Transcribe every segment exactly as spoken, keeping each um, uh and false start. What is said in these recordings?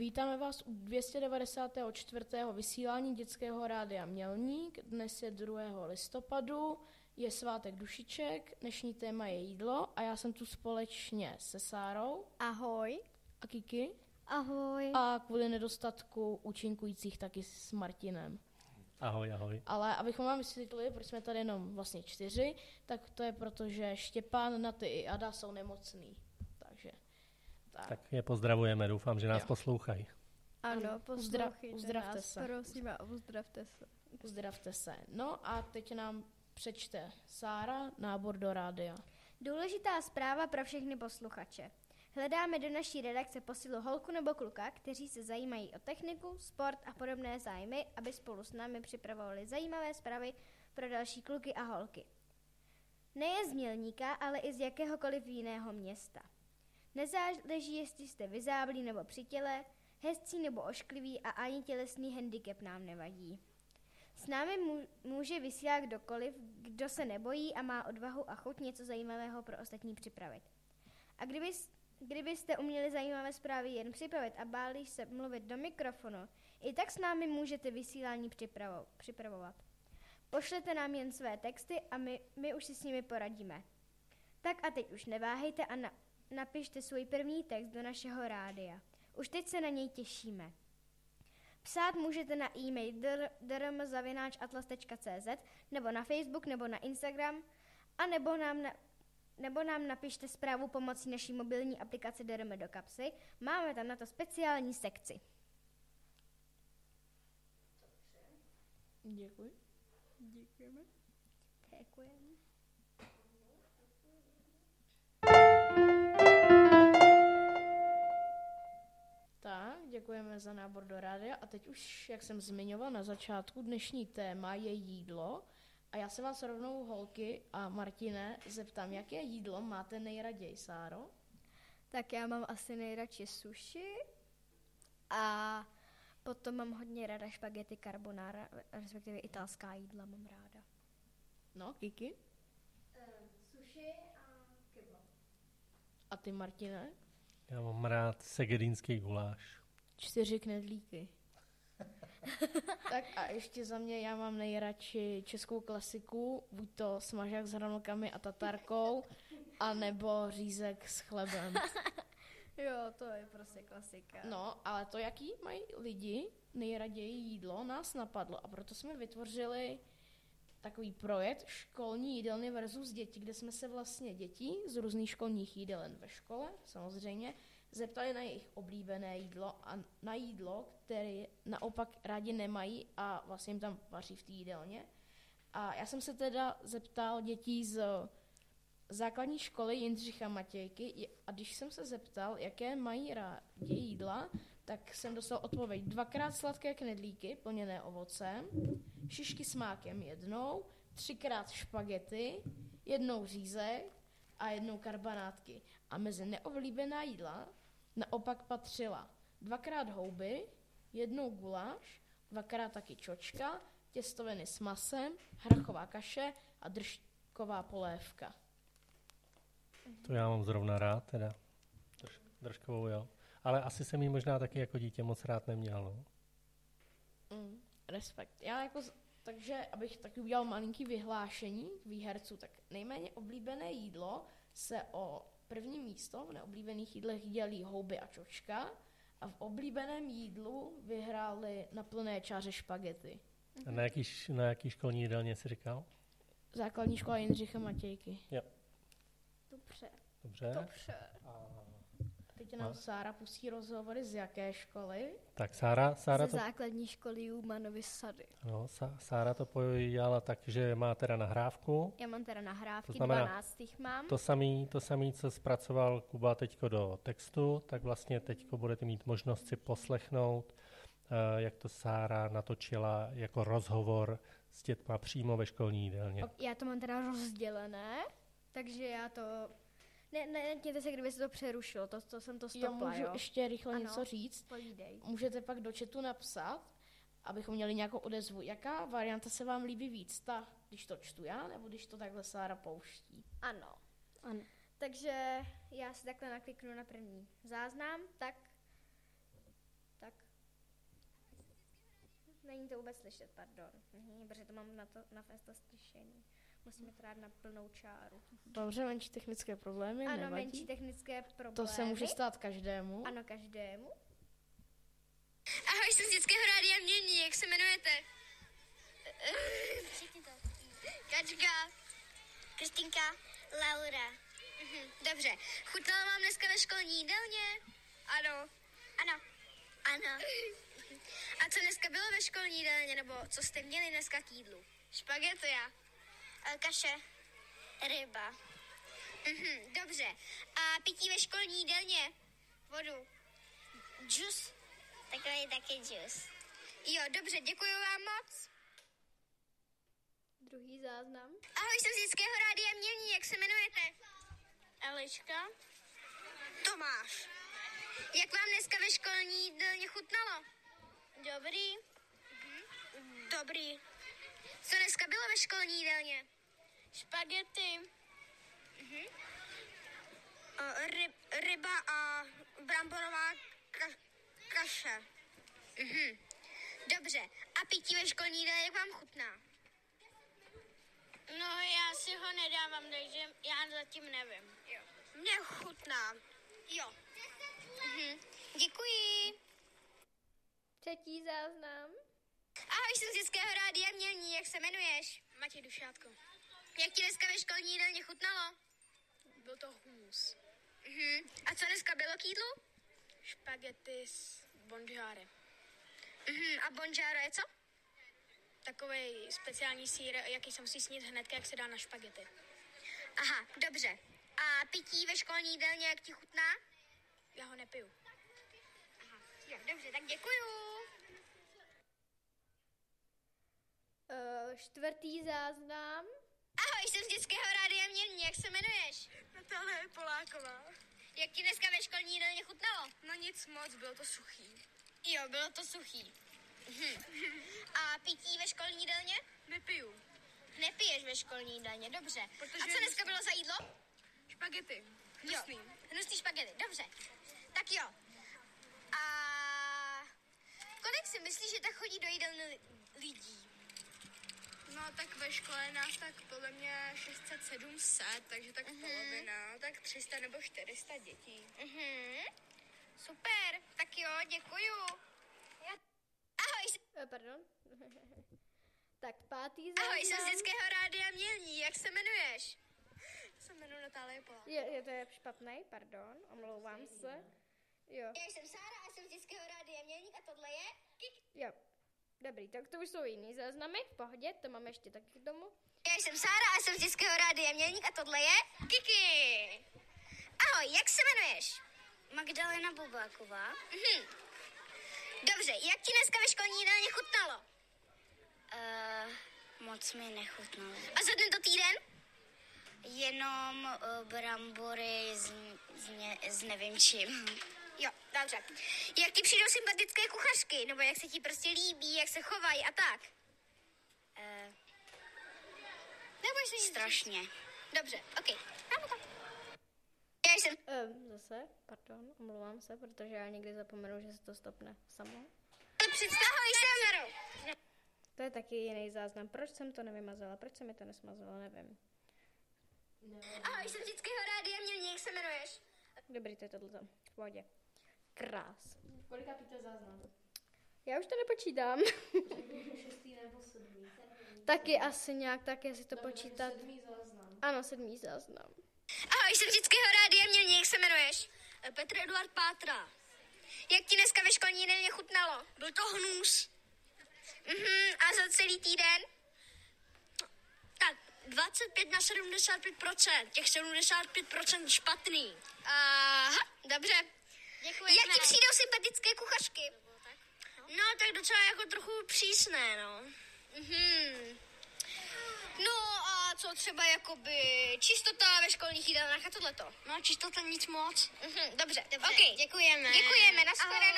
Vítáme vás u dvě stě devadesát čtyři. vysílání dětského rádia Mělník. Dnes je druhého listopadu, je svátek dušiček, dnešní téma je jídlo a já jsem tu společně se Sárou. Ahoj. A Kiki. Ahoj. A kvůli nedostatku účinkujících taky s Martinem. Ahoj, ahoj. Ale abychom vám vysvětlili, proč jsme tady jenom vlastně čtyři, tak to je proto, že Štěpán, Naty i Ada jsou nemocný. Takže tak. Tak je pozdravujeme, doufám, že nás jo. poslouchají. Ano, poslouchejte uzdravte nás, se. prosím a uzdravte se. Uzdravte se. No a teď nám přečte Sára nábor do rádia. Důležitá zpráva pro všechny posluchače. Hledáme do naší redakce posilu holku nebo kluka, kteří se zajímají o techniku, sport a podobné zájmy, aby spolu s námi připravovali zajímavé zprávy pro další kluky a holky. Nejen z Mělníka, ale i z jakéhokoliv jiného města. Nezáleží, jestli jste vyzáblí nebo při těle, hezcí nebo oškliví a ani tělesný handicap nám nevadí. S námi může vysílat kdokoliv, kdo se nebojí a má odvahu a chuť něco zajímavého pro ostatní připravit. A kdyby, kdybyste uměli zajímavé zprávy jen připravit a báli se mluvit do mikrofonu, i tak s námi můžete vysílání připravo, připravovat. Pošlete nám jen své texty a my, my už si s nimi poradíme. Tak a teď už neváhejte a na, napište svůj první text do našeho rádia. Už teď se na něj těšíme. Psát můžete na e-mail d r m zavináč atlas tečka c z nebo na Facebook nebo na Instagram a nebo nám, na, nebo nám napište zprávu pomocí naší mobilní aplikace D R M do kapsy. Máme tam na to speciální sekci. Děkuji. Děkujeme. Děkujeme. Tak, děkujeme za nábor do rádia a teď už, jak jsem zmiňovala na začátku, dnešní téma je jídlo a já se vás rovnou holky a Martine zeptám, jaké jídlo máte nejraději, Sáro? Tak já mám asi nejradši sushi a potom mám hodně ráda špagety carbonara, respektive italská jídla mám ráda. No, Kiki? Um, sushi a kebab. A ty, Martine? Já mám rád segedínský guláš. Čtyři knedlíky. Tak a ještě za mě já mám nejradši českou klasiku, buď to smažák s hranolkami a tatarkou, anebo řízek s chlebem. Jo, to je prostě klasika. No, ale to, jaký mají lidi nejraději jídlo, nás napadlo a proto jsme vytvořili takový projekt školní jídelny versus děti, kde jsme se vlastně děti z různých školních jídelen ve škole, samozřejmě, zeptali na jejich oblíbené jídlo a na jídlo, které naopak rádi nemají a vlastně jim tam vaří v té jídelně. A já jsem se teda zeptal dětí z základní školy Jindřicha Matějky a když jsem se zeptal, jaké mají rádi jídla, tak jsem dostal odpověď dvakrát sladké knedlíky plněné ovocem, šišky s mákem jednou, třikrát špagety, jednou řízek a jednou karbanátky. A mezi neoblíbená jídla naopak patřila dvakrát houby, jednou guláš, dvakrát taky čočka, těstoviny s masem, hrachová kaše a držková polévka. To já mám zrovna rád, teda. Drž, držkovou, jo. Ale asi jsem jí možná taky jako dítě moc rád neměl, no. Mm, respekt. Já jako, takže abych taky udělal malinký vyhlášení výherců, tak nejméně oblíbené jídlo se o první místo v neoblíbených jídlech dělí houby a čočka a v oblíbeném jídlu vyhráli na plné čáře špagety. A na jaký, na jaký školní jídelně jsi říkal? Základní škola Jindřicha Matějky. Jo. Dobře. Dobře. Dobře. A teď nám Sára pustí rozhovory z jaké školy. Tak Sára, Sára Ze to... základní školy Jumanovy sady. No, Sára to podělala tak, že má teda nahrávku. Já mám teda nahrávky, To znamená, dvanáct jich mám. To samý, to samý, co zpracoval Kuba teďko do textu, tak vlastně teďko budete mít možnost si poslechnout, uh, jak to Sára natočila jako rozhovor s dětma přímo ve školní jídelně. Já to mám teda rozdělené, takže já to... Ne, ne, netěte se, kdyby se to přerušilo, to, to jsem to stopla, jo. Můžu jo? ještě rychle Ano. něco říct. Povídej. Můžete pak do chatu napsat, abychom měli nějakou odezvu. Jaká varianta se vám líbí víc? Ta, když to čtu já, nebo když to takhle Sára pouští? Ano. Ano. Takže já si takhle nakliknu na první záznam, tak Není to vůbec slyšet, pardon. Mhm, protože to mám na, to, na festa slyšení. Musíme to dát na plnou čáru. Dobře, menší technické problémy, Ano, nevadí. menší technické problémy. To se může stát každému. Ano, každému. Ahoj, jsem z dětského rádia Mění, jak se jmenujete? Kačka. Kristýnka. Laura. Mhm, dobře. Chutnala vám dneska ve školní jídelně? Ano. Ano. Ano. A co dneska bylo ve školní jídelně, nebo co jste měli dneska k jídlu? Špagety, já. Kaše. Ryba. Mhm, dobře. A pití ve školní jídelně? Vodu. Džus. Takový taky džus. Jo, dobře, děkuji vám moc. Druhý záznam. Ahoj, jsem z dětského rádia Mělní, jak se jmenujete? Eliška. Tomáš. Jak vám dneska ve školní jídelně chutnalo? Dobrý. Mhm. Dobrý. Co dneska bylo ve školní jídelně? Špagety. Mhm. Uh, ryb, ryba a bramborová ka- kaše. Mhm. Dobře. A pití ve školní jídelně, jak vám chutná? No, já si ho nedávám, takže já zatím nevím. Jo. Mně chutná. Jo. Mhm. Děkuji. Třetí záznam. Ahoj, jsem z dětského rádia Mělní, jak se jmenuješ? Matěj Dušátko. Jak ti dneska ve školní jídelně chutnalo? Byl to humus. Mhm. A co dneska bylo k jídlu? Špagety s bonžáry. Mhm. A bonžáro je co? Takový speciální sýr, jaký se musí snít hned, jak se dá na špagety. Aha, dobře. A pití ve školní jídelně, jak ti chutná? Já ho nepiju. Aha, jo, dobře, tak děkuju. Uh, čtvrtý záznam. Ahoj, jsem z dětského rádia Mělní, jak se jmenuješ? Natálie Poláková. Jak ti dneska ve školní jídelně chutnalo? No nic moc, bylo to suchý. Jo, bylo to suchý. Mhm. A pití ve školní jídelně? Nepiju. Nepiješ ve školní jídelně, dobře. Protože a co dneska bylo za jídlo? Špagety. Hnusný. Jo, hnusný špagety, dobře. Tak jo. A kolik si myslíš, že tak chodí do jídelny li- lidí? No tak ve škole nás tak podle mě šest set sedm set, takže tak Mhm. polovina, tak tři sta nebo čtyři sta dětí. Mhm. Super, tak jo, děkuju. Já... Ahoj, Uh, pardon. Tak pátý záznam. ahoj, jsem z dětského rádia Mělní, jak se jmenuješ? Se jmenuji Natálie Poláková. Je, je to je špatný, pardon, omlouvám se. Jo, Já jsem Sára a jsem z dětského rádia Mělník a tohle je Kik. jo. Dobrý, tak to už jsou jiný záznamy, v pohodě, to máme ještě taky k tomu. Já jsem Sára a jsem z dětského rádia Mělník a tohle je Kiki. Ahoj, jak se jmenuješ? Magdalena Bobáková. Mhm. Dobře, jak ti dneska ve školní jídelně chutnalo? Uh, moc mi nechutnalo. A za tento týden? Jenom uh, brambory s, s, ne, s nevím čím. Jo, dobře. Jak ti přijdou sympatické kuchařky? Nebo jak se ti prostě líbí, jak se chovají a tak? Uh, Nebudeš se nic strašně. říct? Dobře, ok. Kámo tam. Já jsem... Um, zase, pardon, omlouvám se, protože já někdy zapomenu, že se to stopne samo. Představuj se, Maru. To je taky jiný záznam. Proč jsem to nevymazala? Proč jsem mi to nesmazala? Nevím. Ahoj, jsem z dětského rádia Mělní, jak se jmenuješ? Dobrý, to je tohle. V pohodě. Krás. Kolika píte záznam? Já už to nepočítám. Šestý nebo sedmý? Taky asi nějak, tak jestli to počítat. Sedmý záznam. Ano, sedmý záznam. Ahoj, jsem z dětského rádia Mělní, jak se jmenuješ? Petr Eduard Pátra. Jak ti dneska ve školní jídelně chutnalo? Byl to hnus. Mhm, a za celý týden? Tak dvacet pět na sedmdesát pět procent. Těch sedmdesát pět procent špatný. Aha, dobře. Děkujeme. Jak ti přijdou sympatické kuchařky? No tak docela jako trochu přísné, no. Mhm. No a co třeba jakoby čistota ve školních jídelnách a tohleto? No čistota nic moc. Mhm, dobře, Dobře, ok. děkujeme. Děkujeme, nashledanou.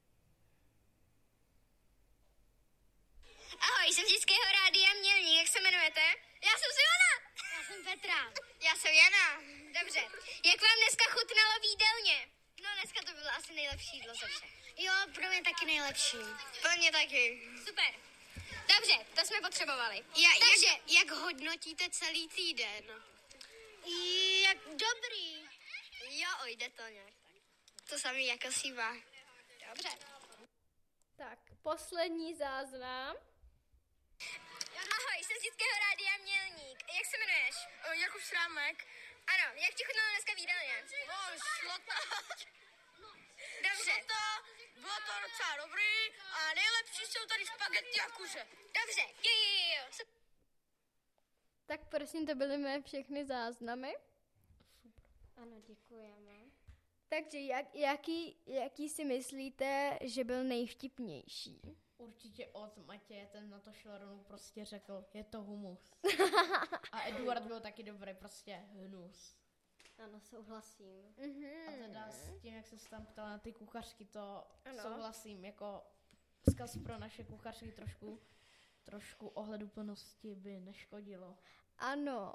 Ahoj, jsem z dětského rádia Mělník, jak se jmenujete? Já jsem Simona. Já jsem Petra. Já jsem Jana. Dobře. Jak vám dneska chutnalo v jídelně? No dneska to bylo asi nejlepší nejlepší jídlo ze všech. Jo, pro mě taky nejlepší. Pro mě taky. Super. Dobře, to jsme potřebovali. Ja, Takže, jak, jak hodnotíte celý týden? Jak dobrý. Jo, ojde to nějak. To samý jako Siva. Dobře. Tak, poslední záznam. Ahoj, jsem z dětského rádia Mělník. Jak se jmenuješ? Jakub Šrámek. Ano, jak ti chutnalo dneska v jídelně? No, šlo to. Dobře. Šlo to, bylo to docela dobrý a nejlepší jsou tady špagety a kuře. Dobře, jo, jo, jo, jo. Tak prosím, to byly mé všechny záznamy. Ano, děkujeme. Takže jak, jaký, jaký si myslíte, že byl nejvtipnější? Určitě od Matěje, ten na to šel rovnou prostě řekl, je to humus. A Eduard byl taky dobrý, prostě hnus. Ano, souhlasím. Mm-hmm. A teda s tím, jak se tam ptal na ty kuchařky, to Ano. souhlasím, jako vzkaz pro naše kuchařky trošku, trošku ohleduplnosti by neškodilo. Ano.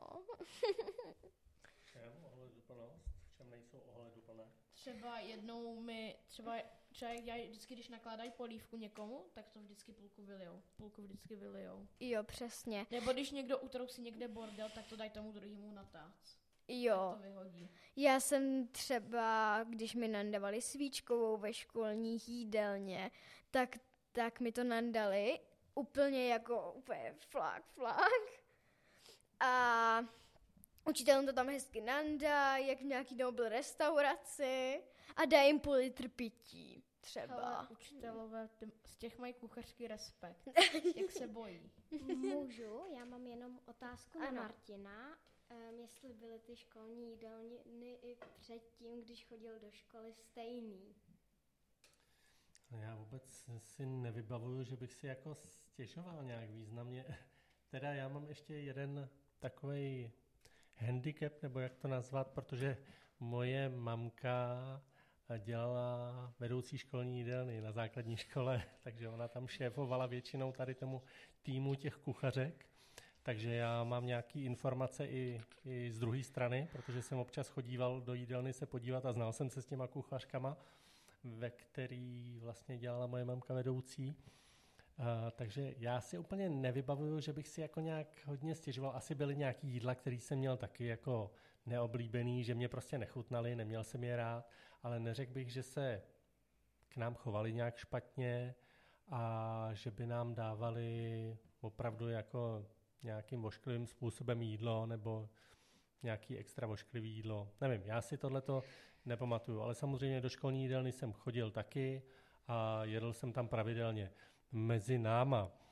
V čem ohleduplnost? V čem nejsou ohleduplné? Třeba jednou mi, třeba, třeba jak dělají, vždycky, když nakládají polívku někomu, tak to vždycky půlku vylijou. Půlku vždycky vylijou. Jo, přesně. Nebo když někdo utrousí někde bordel, tak to dají tomu druhému na tác. Jo. To vyhodí. Já jsem třeba, když mi nandavali svíčkovou ve školní jídelně, tak, tak mi to nandali úplně jako úplně flak, flak. A učitelům to tam hezky nandá, jak v nějaký Nobel restauraci a dá jim půl litr pití třeba. Ale učitelové, ty, z těch mají kuchařský respekt. Jak se bojí. Můžu? Já mám jenom otázku na Ano. Martina. Um, jestli byly ty školní jídelny i předtím, když chodil do školy, stejný. Já vůbec si nevybavuju, že bych si jako stěžoval nějak významně. Teda já mám ještě jeden takovej handicap, nebo jak to nazvat, protože moje mamka dělala vedoucí školní jídelny na základní škole, takže ona tam šéfovala většinou tady tomu týmu těch kuchařek. Takže já mám nějaké informace i, i z druhé strany, protože jsem občas chodíval do jídelny se podívat a znal jsem se s těma kuchařkama, ve který vlastně dělala moje mamka vedoucí. Uh, takže já si úplně nevybavuju, že bych si jako nějak hodně stěžoval. Asi byly nějaký jídla, který jsem měl taky jako neoblíbený, že mě prostě nechutnaly, neměl jsem je rád, ale neřekl bych, že se k nám chovali nějak špatně a že by nám dávali opravdu jako nějakým vošklivým způsobem jídlo nebo nějaký extra vošklivý jídlo. Nevím, já si tohleto nepamatuju, ale samozřejmě do školní jídelny jsem chodil taky a jedl jsem tam pravidelně. Mezi náma, uh,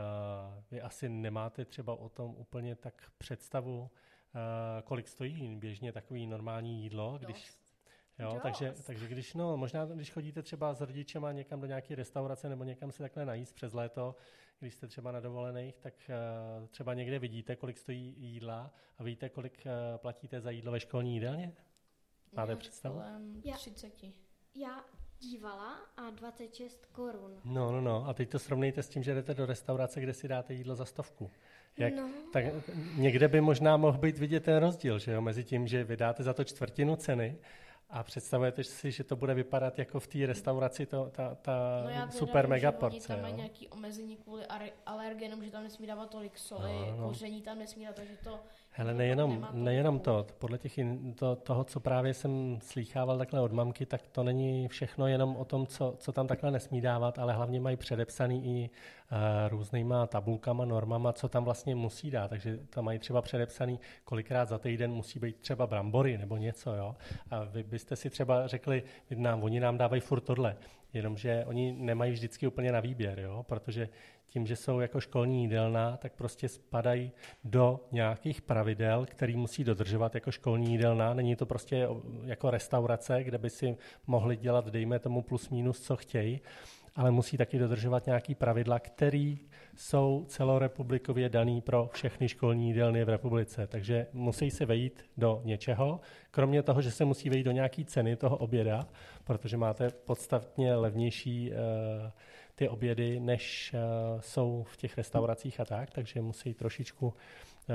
vy asi nemáte třeba o tom úplně tak představu, uh, kolik stojí běžně takový normální jídlo, když... Jo, takže, takže když, no, možná když chodíte třeba s rodičema někam do nějaké restaurace nebo někam se takhle najíst přes léto, když jste třeba na dovolených, tak uh, třeba někde vidíte, kolik stojí jídla a víte, kolik uh, platíte za jídlo ve školní jídelně? Máte Nějak představu? kolem Já- třiceti. Já dívala a dvacet šest korun. No, no, no. A teď to srovnejte s tím, že jdete do restaurace, kde si dáte jídlo za stovku. Jak, No. tak někde by možná mohl být vidět ten rozdíl, že jo, mezi tím, že vydáte za to čtvrtinu ceny a představujete si, že to bude vypadat jako v té restauraci to, ta, ta No já teda super vím, mega že oni porce. tam mají Jo? nějaký omezení kvůli ar- alergenům, že tam nesmí dávat tolik soli, No, no. koření tam nesmí dát, takže to... Hele, to nejenom, nemá tolik nejenom chuť. to, podle těch in, to, toho, co právě jsem slýchával takhle od mamky, tak to není všechno jenom o tom, co, co tam takhle nesmí dávat, ale hlavně mají předepsaný i uh, různýma tabulkama, normama, co tam vlastně musí dát, takže tam mají třeba předepsaný, kolikrát za týden musí být třeba brambory nebo něco, jo. A vy byste si třeba řekli, nám, oni nám dávají furt tohle, jenomže oni nemají vždycky úplně na výběr, jo, protože tím, že jsou jako školní jídelna, tak prostě spadají do nějakých pravidel, který musí dodržovat jako školní jídelna. Není to prostě jako restaurace, kde by si mohli dělat, dejme tomu plus minus, co chtějí, ale musí taky dodržovat nějaký pravidla, které jsou celorepublikově daný pro všechny školní jídelny v republice. Takže musí se vejít do něčeho, kromě toho, že se musí vejít do nějaký ceny toho oběda, protože máte podstatně levnější uh, ty obědy, než uh, jsou v těch restauracích a tak, takže musí trošičku uh,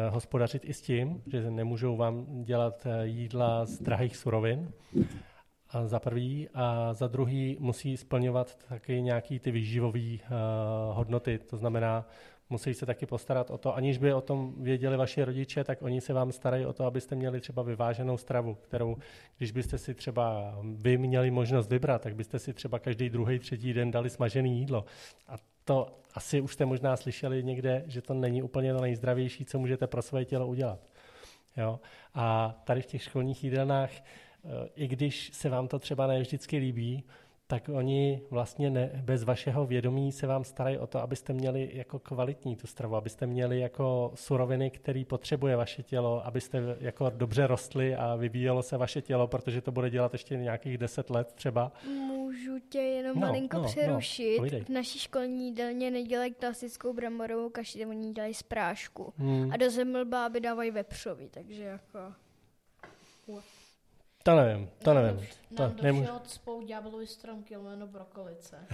hospodařit i s tím, že nemůžou vám dělat uh, jídla z drahých surovin. A za prvý. A za druhý musí splňovat taky nějaký ty výživové uh, hodnoty. To znamená, musí se taky postarat o to, aniž by o tom věděli vaši rodiče, tak oni se vám starají o to, abyste měli třeba vyváženou stravu, kterou, když byste si třeba vy měli možnost vybrat, tak byste si třeba každý druhý, třetí den dali smažené jídlo. A to asi už jste možná slyšeli někde, že to není úplně to nejzdravější, co můžete pro své tělo udělat. Jo? A tady v těch školních jídelnách, i když se vám to třeba ne vždycky líbí, tak oni vlastně ne, bez vašeho vědomí se vám starají o to, abyste měli jako kvalitní tu stravu, abyste měli jako suroviny, které potřebuje vaše tělo, abyste jako dobře rostli a vyvíjelo se vaše tělo, protože to bude dělat ještě nějakých deset let třeba. Můžu tě jenom No, malinko no, přerušit. no, v naší školní jídelně nedělají klasickou bramborovou kaši, oni dělají z prášku. Hmm. A do zemlbáby dávají vepřový, takže jako... To nevím, to Nám nevím. do, To nám do nemůžu. všeho cpou ďáblovi stromky, jméno brokolice.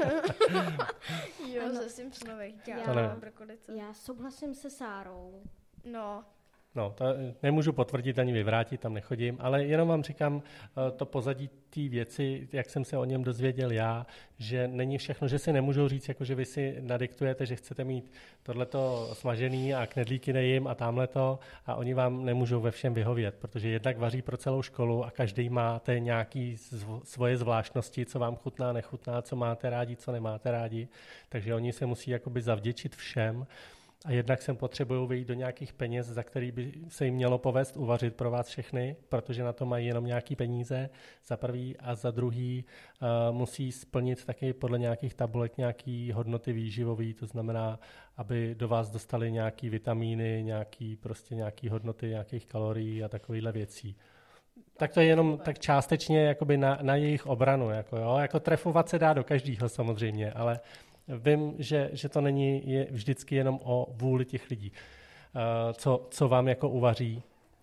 Jo, Ano. ze Simpsonových To dělá nevím. brokolice. Já souhlasím se Sárou. No, No, to nemůžu potvrdit ani vyvrátit, tam nechodím, ale jenom vám říkám to pozadí té věci, jak jsem se o něm dozvěděl já, že není všechno, že si nemůžou říct, jako že vy si nadiktujete, že chcete mít tohleto smažený a knedlíky nejím a tamhleto a oni vám nemůžou ve všem vyhovět, protože jednak vaří pro celou školu a každý máte nějaký zv- svoje zvláštnosti, co vám chutná, nechutná, co máte rádi, co nemáte rádi, takže oni se musí jakoby zavděčit všem. A jednak sem potřebují vyjít do nějakých peněz, za který by se jim mělo povést uvařit pro vás všechny, protože na to mají jenom nějaký peníze, za prvý, a za druhý uh, musí splnit taky podle nějakých tabulek nějaký hodnoty výživový, to znamená, aby do vás dostali nějaký vitamíny, nějaký, prostě nějaký hodnoty nějakých kalorií a takovýhle věcí. Tak to je jenom tak částečně jakoby na, na jejich obranu. Jako, jo? Jako trefovat se dá do každého samozřejmě, ale vím, že, že to není je vždycky jenom o vůli těch lidí, uh, co, co vám jako uvaří.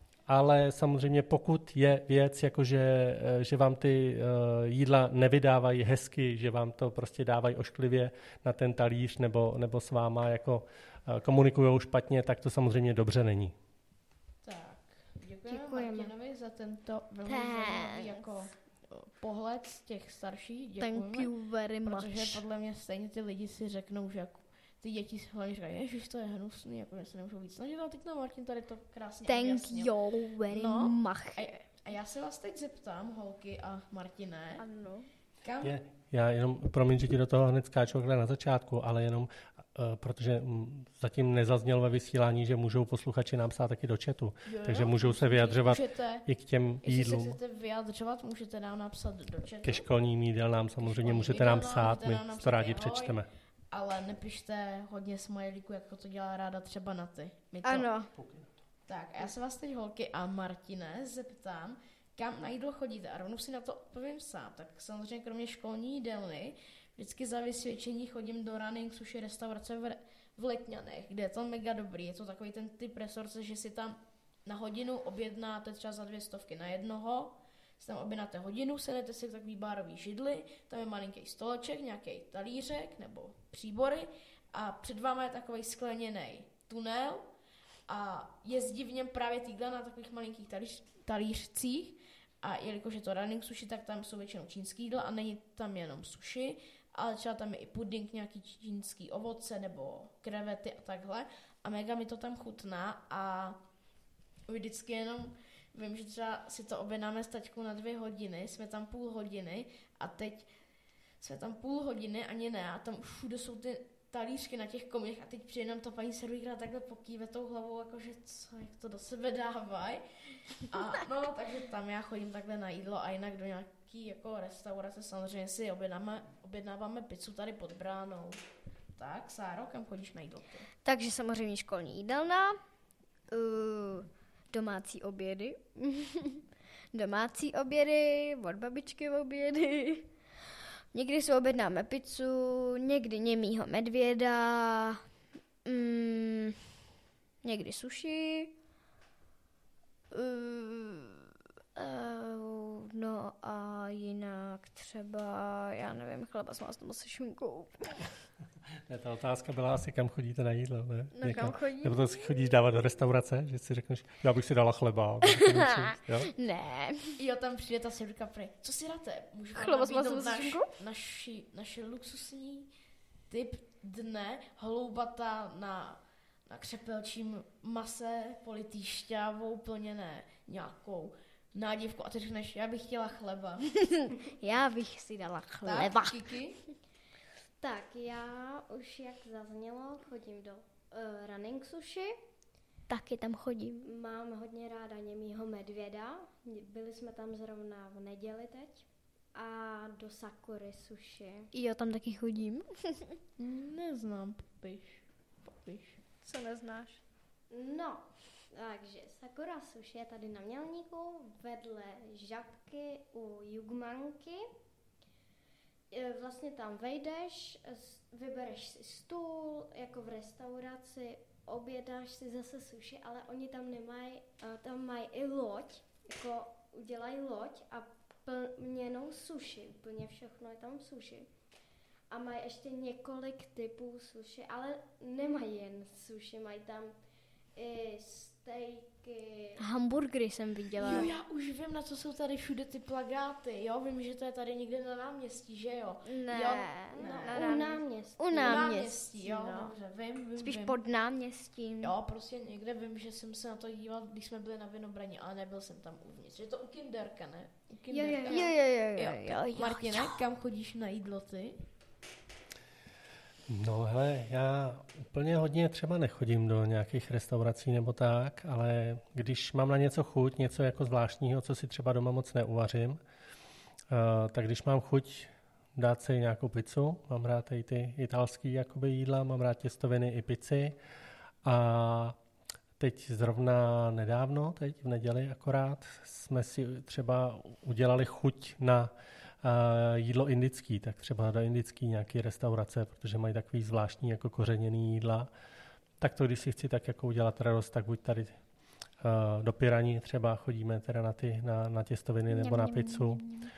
Ale samozřejmě pokud je věc, jako že, že vám ty uh, jídla nevydávají hezky, že vám to prostě dávají ošklivě na ten talíř nebo, nebo s váma jako uh, komunikujou špatně, tak to samozřejmě dobře není. Tak, děkujeme, Děkujeme. Martinovi za tento velmi zajímavý jako pohled z těch starších. Děkujeme. thank you very much. Protože podle mě stejně ty lidi si řeknou, že jako ty děti si hlavně říkají, ježiš, to je hnusný, jako mě se nemůžou víc snažit, ale teď na Martin tady to krásně Thank objasnil. you very No. much. A, a já se vás teď zeptám, holky a Martine, Ano. kam... Je, já jenom, promiň, že ti do toho hned skáču takhle na začátku, ale jenom, uh, protože m, zatím nezaznělo ve vysílání, že můžou posluchači nám psát taky do chatu, Jo, takže jo, můžou se můžete- vyjadřovat můžete, i k těm jestli jídlům. se chcete vyjadřovat, můžete nám napsat do chatu, Ke školním jídelnám samozřejmě školním můžete nám jídelnám, psát, můžete my nám to napsat rádi ahoj. přečteme. ale nepište hodně smajlíků, jako to dělá ráda třeba na ty. My to... Ano. Tak a já se vás teď, holky a Martine, zeptám, kam na jídlo chodíte a rovnou si na to odpovím sám. Tak samozřejmě kromě školní jídelny vždycky za vysvědčení chodím do Running Sushi restaurace v, v Letňanech, kde je to mega dobrý. Je to takový ten typ resorce, že si tam na hodinu objednáte třeba za dvě stovky na jednoho, si tam objednáte hodinu, sednete si k takový bárový židli, tam je malinký stoleček, nějaký talířek nebo příbory a před váma je takový skleněný tunel a jezdí v něm právě týdla na takových malinkých talíř, talířcích a jelikož je to Running Sushi, tak tam jsou většinou čínský jídla a není tam jenom sushi, ale třeba tam je i puding, nějaký čínský ovoce nebo krevety a takhle a mega mi to tam chutná a vždycky jenom vím, že třeba si to objednáme s taťkou na dvě hodiny, jsme tam půl hodiny a teď jsme tam půl hodiny, ani ne, a tam už všude jsou ty talířky na těch komích a teď přijde nám ta paní servíra takhle pokýve tou hlavou, jakože co, jak to do sebe dávají. A no, takže tam já chodím takhle na jídlo a jinak do nějaký jako restaurace samozřejmě si objednáme, objednáváme pizzu tady pod bránou. Tak, Sáro, kam chodíš na jídlo ty? Takže samozřejmě školní jídelna, uh, domácí obědy, domácí obědy, od babičky obědy. Někdy si objednáme pizzu, někdy němýho medvěda, mm, někdy sushi, uh, uh, no a jinak třeba, já nevím, chleba s máslem a se šunkou. Ta otázka byla asi, kam chodíte na jídlo, ne? No Někam. kam chodím? Nebo to si chodíš dávat do restaurace, že si řekneš, já bych si dala chleba. Jo? Ne. Jo, tam přijde ta Sirka prej. Co si dáte? Můžu vám Chleba s nabídnout masovou naš, sušenkou? naši, naše luxusní typ dne, holoubata na, na křepelčím mase, politý šťávou, plněné nějakou nádivku. A ty řekneš, já bych chtěla chleba. Já bych si dala chleba. Tak, Kiki? Tak, já už jak zaznělo, chodím do uh, running sushi. Taky tam chodím. Mám hodně ráda němýho medvěda. Byli jsme tam zrovna v neděli teď. A do Sakury sushi. Jo, tam taky chodím. Neznám, popiš. Popiš. Co neznáš? No, takže Sakura sushi je tady na Mělníku, vedle Žabky u Jugmanky. E, Vlastně tam vejdeš, s- vybereš si stůl, jako v restauraci, objednáš si zase sushi, ale oni tam nemají, e, tam mají i loď, jako udělají loď a plněnou sushi, úplně všechno je tam sushi. A mají ještě několik typů sushi, ale nemají jen sushi, mají tam i stejky. Hamburgery jsem viděla. Jo, já už vím, na co jsou tady všude ty plagáty. Jo, vím, že to je tady někde na náměstí, že jo? Ne, Jo, No, ne. u náměstí. U náměstí, jo, no. dobře, vím, vím, Spíš vím. pod náměstím. Jo, prostě někde vím, že jsem se na to díval, když jsme byli na Vinobraně, ale nebyl jsem tam uvnitř. Je to u Kinderka, ne? U Jo, jo, Kinderka. Jo, jo, jo, jo, Jo, jo, tak jo, Martine, jo. kam chodíš na jídlo ty? No hele, já úplně hodně třeba nechodím do nějakých restaurací nebo tak, ale když mám na něco chuť, něco jako zvláštního, co si třeba doma moc neuvařím, uh, tak když mám chuť dát si nějakou pizzu, mám rád i ty italský jakoby jídla, mám rád těstoviny i pizzy a teď zrovna nedávno, teď v neděli akorát, jsme si třeba udělali chuť na uh, jídlo indický, tak třeba do indický nějaký restaurace, protože mají takový zvláštní jako kořeněný jídla. Tak to, když si chci tak jako udělat radost, tak buď tady uh, do Piraní třeba chodíme teda na, ty, na, na těstoviny nebo na pizzu,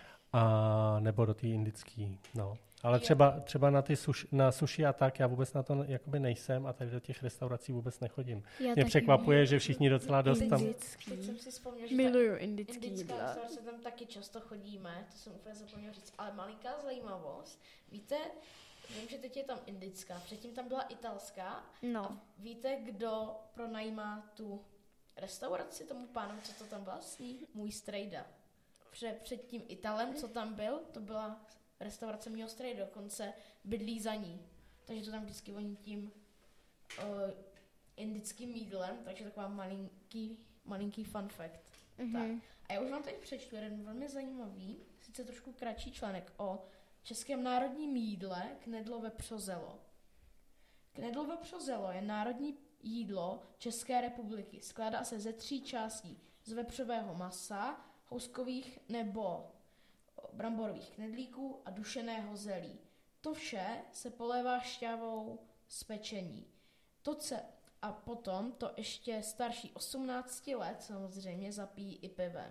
a nebo do té indický, no. Ale třeba, třeba na, ty suš, na sushi a tak, já vůbec na to jakoby nejsem a tady do těch restaurací vůbec nechodím. Já Mě taky překvapuje, že všichni docela dost tam... Teď jsem si vzpomněl, že Miluju ta indický indická jídla. restaurace tam taky často chodíme, to jsem úplně zapomněl říct, ale malinká zajímavost. Víte, vím, že teď je tam indická, předtím tam byla italská. No. A víte, kdo pronajímá tu restauraci tomu pánu, co to tam vlastní? Můj strejda. Před, před tím Italem, co tam byl, to byla restaurace mýho strejda, dokonce bydlí za ní. Takže to tam vždycky voní tím uh, indickým jídlem, takže taková malinký, malinký fun fact. Mhm. Tak. A já už vám teď přečtu jeden velmi zajímavý, sice trošku kratší článek o českém národním jídle knedlo vepřozelo. Knedlo vepřozelo je národní jídlo České republiky. Skládá se ze tří částí. Z vepřového masa, houskových nebo bramborových knedlíků a dušeného zelí. To vše se polévá šťávou z pečení. To se, a potom to ještě starší osmnácti let samozřejmě zapíjí i pivem.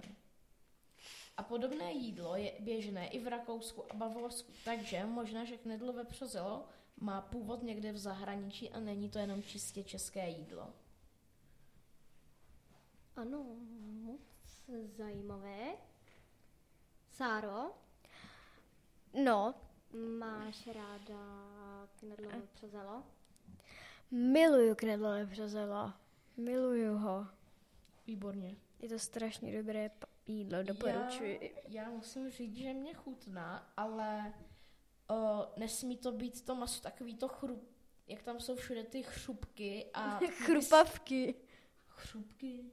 A podobné jídlo je běžné i v Rakousku a Bavorsku, takže možná, že knedlo vepřozelo má původ někde v zahraničí a není to jenom čistě české jídlo. Ano, moc zajímavé. Sáro, No, máš ráda knedlo vepřozelo? miluju knedlo vepřozelo. Miluju ho. Výborně. Je to strašně dobré p- jídlo, doporučuji. Já, já musím říct, že mě chutná, ale o, nesmí to být to maso takový to chrup, jak tam jsou všude ty chřupky a... Chrupavky. Chřupky.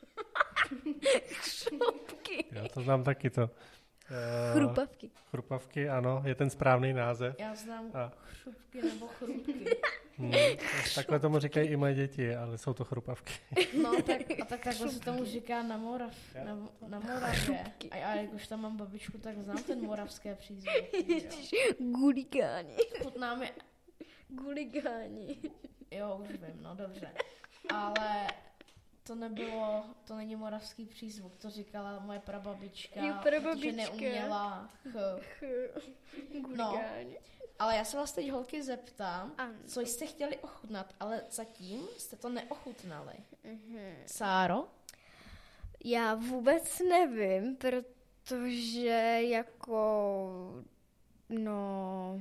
Chrupky. Já to znám taky to. Uh, Chrupavky. Chrupavky, ano, je ten správný název. Já znám A. chřupky nebo chrupky. Hmm, takhle tomu říkají i moje děti, ale jsou to chrupavky. No tak, a tak takhle se tomu říká na, Morav, na, na Moravě. A já, jak už tam mám babičku, tak znám ten moravské přízvuk. Guligáni. Chutnáme, Guligáni. jo, už vím, no dobře. Ale To nebylo, to není moravský přízvuk, to říkala moje prababička, Jo, prababička. protože neuměla ch. No, Gurgáň. ale já se vás teď holky zeptám, Ano. co jste chtěli ochutnat, ale zatím jste to neochutnali. Mhm. Sáro? Já vůbec nevím, protože jako, no,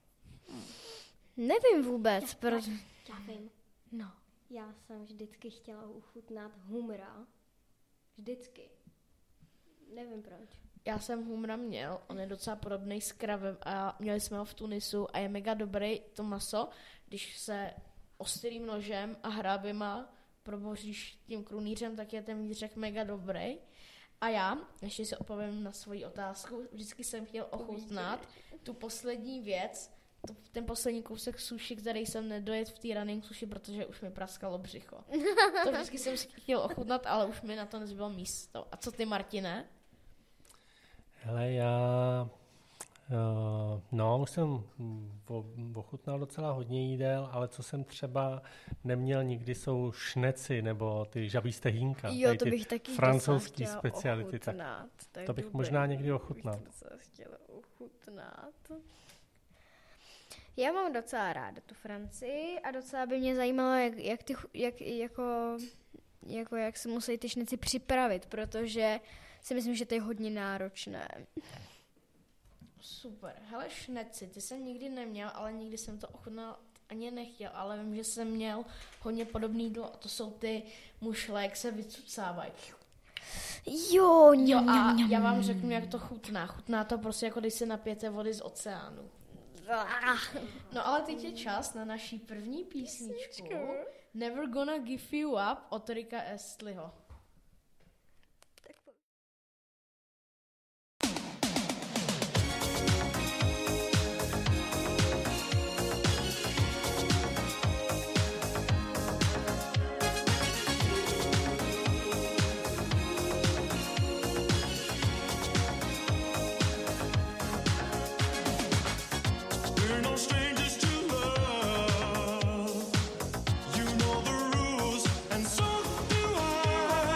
nevím vůbec, protože, Já vím. no. Já jsem vždycky chtěla uchutnat humra. Vždycky. Nevím proč. Já jsem humra měl, on je docela podobný s kravem a měli jsme ho v Tunisu a je mega dobrý to maso, když se ostrým nožem a hráběma proboříš tím krunýřem, tak je ten výřek mega dobrý. A já, ještě se opovím na svoji otázku, vždycky jsem chtěl ochutnat tu poslední věc, to, ten poslední kousek sushi, který jsem nedojet v té running sushi, protože už mi praskalo břicho. To vždycky jsem si chtěl ochutnat, ale už mi na to nezbylo místo. A co ty, Martine? Hele, já... Uh, no, už jsem vo- ochutnal docela hodně jídel, ale co jsem třeba neměl nikdy, jsou šneci nebo ty žabí stehínka. Jo, tady to ty bych taky francouzský docela chtěla speciality. Tak ochutnat. je to bych dobré, možná někdy ochutnal. Bych to docela chtěla ochutnat. Já mám docela ráda tu Francii a docela by mě zajímalo, jak, jak, ty, chu- jak, jako, jako, jak se musí ty šneci připravit, protože si myslím, že to je hodně náročné. Super. Hele, šneci, ty jsem nikdy neměl, ale nikdy jsem to ochutnal ani nechtěl, ale vím, že jsem měl hodně podobný jídlo a to jsou ty mušle, jak se vycucávají. Jo, Jo, ňam, a ňam, ňam. já vám řeknu, jak to chutná. Chutná to prostě jako když si napijete vody z oceánu. No ale teď je čas na naší první písničku. Never Gonna Give You Up od Ricka Astleyho. We're no strangers to love. You know the rules, and so do I.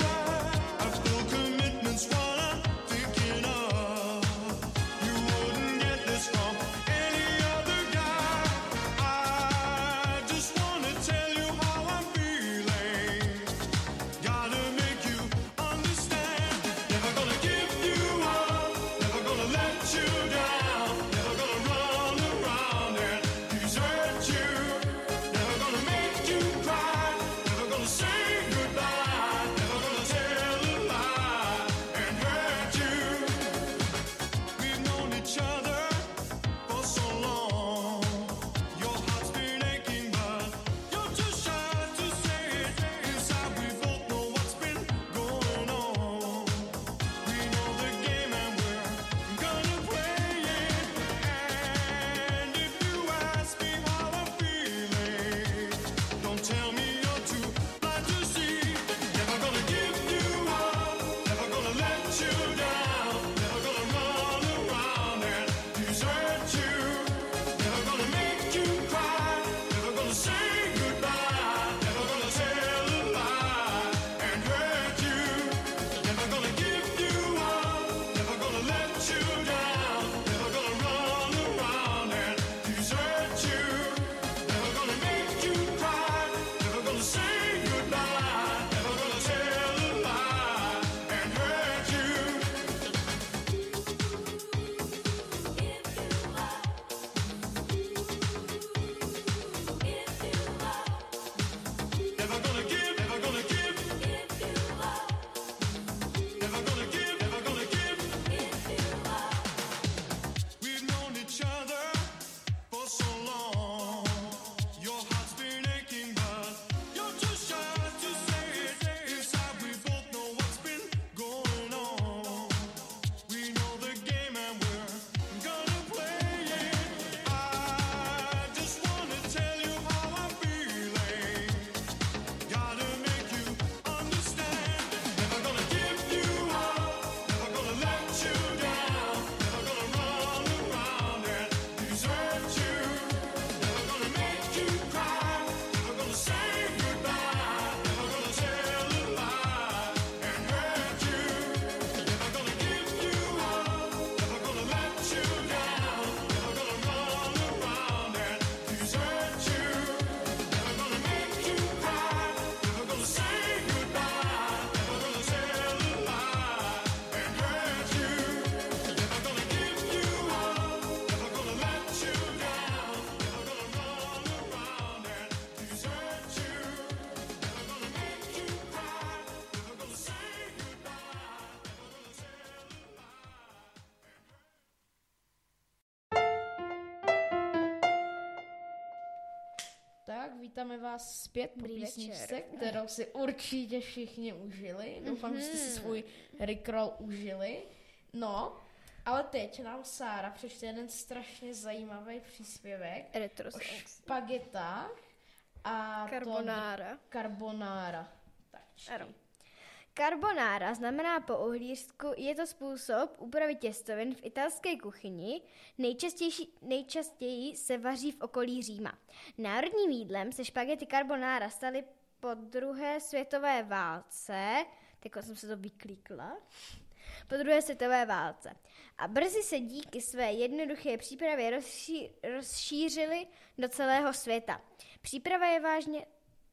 vítáme vás zpět po Dobrý písničce, večer. kterou si určitě všichni užili. Doufám, že jste si svůj Rickroll užili. No, ale teď nám Sára přečte jeden strašně zajímavý příspěvek Retro o songs. špagetách a Carbonara. to carbonara. Tak, čti. Ano. Carbonara znamená po uhlířsku, je to způsob úpravy těstovin v italské kuchyni, nejčastější, nejčastěji se vaří v okolí Říma. Národním jídlem se špagety carbonara staly po druhé světové válce, teď jsem se to vyklíkla, po druhé světové válce. A brzy se díky své jednoduché přípravě rozší, rozšířily do celého světa. Příprava je vážně...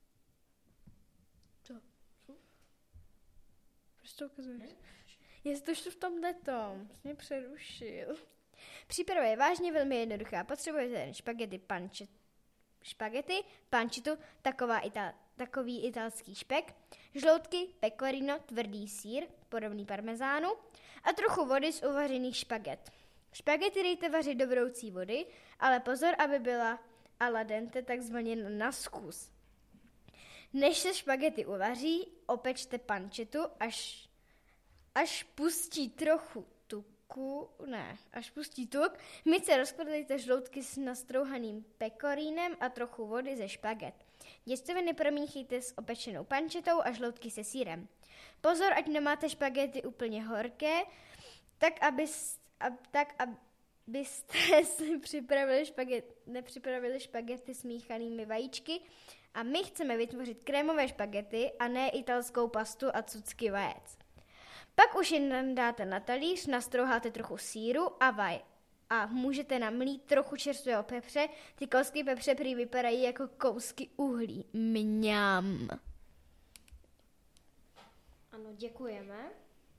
Proč to ukazuješ? Jestli to šlo v tomhle tom, jsi mě přerušil. Příprava je vážně velmi jednoduchá. Potřebujete jen špagety, panče, špagety, pančitu, taková ital, takový italský špek, žloutky, pecorino, tvrdý sýr, podobný parmezánu a trochu vody z uvařených špaget. Špagety dejte vařit do vroucí vody, ale pozor, aby byla alla dente, takzvaně na zkus. Než se špagety uvaří, opečte pančetu, až, až pustí trochu tuku, ne, až pustí tuk. V myce rozkladejte žloutky s nastrouhaným pekorínem a trochu vody ze špaget. Těstoviny promíchejte s opečenou pančetou a žloutky se sýrem. Pozor, ať nemáte špagety úplně horké, tak, aby, ab, tak abyste si připravili špaget, nepřipravili špagety s míchanými vajíčky. A my chceme vytvořit krémové špagety a ne italskou pastu a cucky vajec. Pak už jen dáte na talíř, nastrouháte trochu sýru a vaj. A můžete namlít trochu čerstvého pepře. Ty kousky pepře prý vypadají jako kousky uhlí. Mňam. Ano, děkujeme.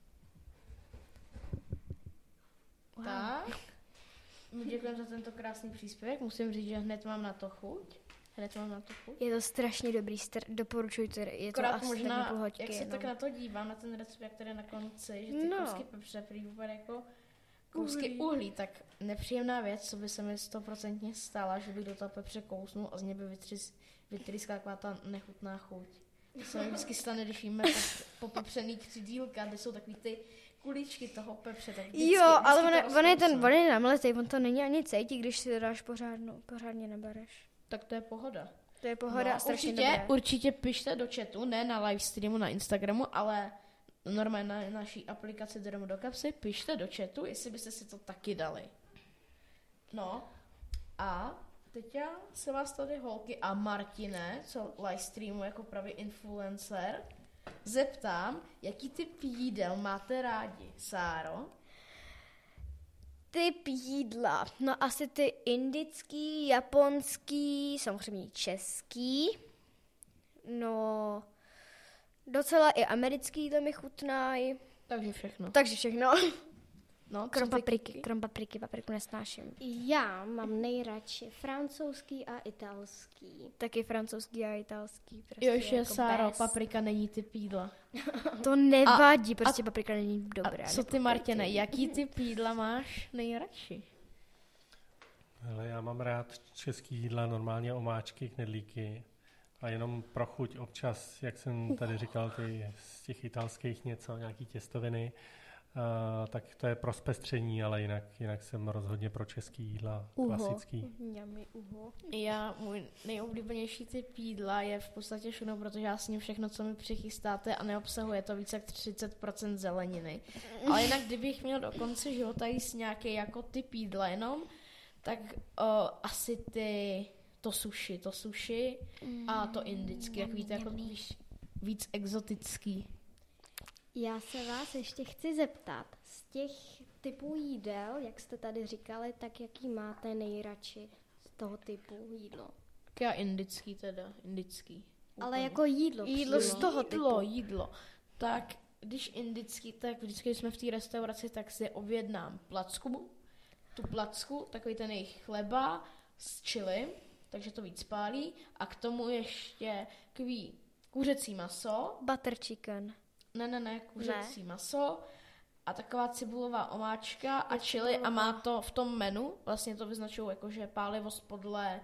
Wow. Tak. Děkujeme za tento krásný příspěvek. Musím říct, že hned mám na to chuť. Hned mám na to chuť. Je to strašně dobrý, str- doporučuji to, je to Akorát asi možná, půl hoďky, jak se no. tak na to dívám, na ten recept, jak tady na konci, že ty No. kousky pepře prý vypadají jako kousky Uhlí. uhlí, tak nepříjemná věc, co by se mi stoprocentně stala, že bych do toho pepře kousnul a z něj by vytřis, vytryskla taková ta nechutná chuť. To se mi vždycky stane, když jíme tak popepřený křidílka, kde jsou takový ty kuličky toho pepře, tak vždycky, Jo, ale vždycky on, to on je ten, rozkousnu. on je namletej, on to není ani cejtí, když si to dáš pořádno, pořádně nebereš. Tak to je pohoda. To je pohoda, No, strašně určitě, dobré. určitě pište do chatu, ne na live streamu na Instagramu, ale normálně na naší aplikaci Dromu do kapsy, pište do chatu, jestli byste si to taky dali. No a teď já se vás tady holky a Martine, co live streamu jako pravý influencer, zeptám, jaký typ jídel máte rádi, Sáro? Typ jídla, no asi ty indický, japonský, samozřejmě český, no docela i americký jídlo mi chutnají, Takže všechno. takže všechno. No, Krom co ty, papriky, Kiki? krom papriky, papriku nesnáším. Já mám nejradši francouzský a italský. Taky francouzský a italský. Prostě Jo, ještě jako Sáro, best. paprika není typ jídla. To nevadí, A- prostě paprika není dobrá. A co ty, Martine, jaký typ jídla máš nejradši? Hele, já mám rád český jídla, normálně omáčky, knedlíky a jenom pro chuť občas, jak jsem tady říkal, ty z těch italských něco, nějaký těstoviny, uh, tak to je pro zpestření, ale jinak, jinak jsem rozhodně pro český jídla, Uho. klasický. Mňami, uho. Já, můj nejoblíbenější typ jídla je v podstatě všechno, protože já sním všechno, co mi přichystáte a neobsahuje to více jak třicet procent zeleniny. Ale jinak, kdybych měl do konce života jíst nějaký jako typ jídla jenom, tak o, asi ty, to sushi, to sushi a to indický, jak víte, jako víš, víc exotický. Já se vás ještě chci zeptat, z těch typů jídel, jak jste tady říkali, tak jaký máte nejradši z toho typu jídlo? Tak já indický teda, indický. Ale Úplně. jako jídlo. Jídlo přímo. z toho jídlo, typu. jídlo. Tak když indický, tak vždycky, když jsme v té restauraci, tak si objednám placku. Tu placku, takový ten jejich chleba s chili, takže to víc pálí. A k tomu ještě takový kuřecí maso. Butter chicken. Ne, ne, ne, kuřecí ne. maso. A taková cibulová omáčka a Je chili a cibulová. má to v tom menu, vlastně to vyznačují jakože pálivost podle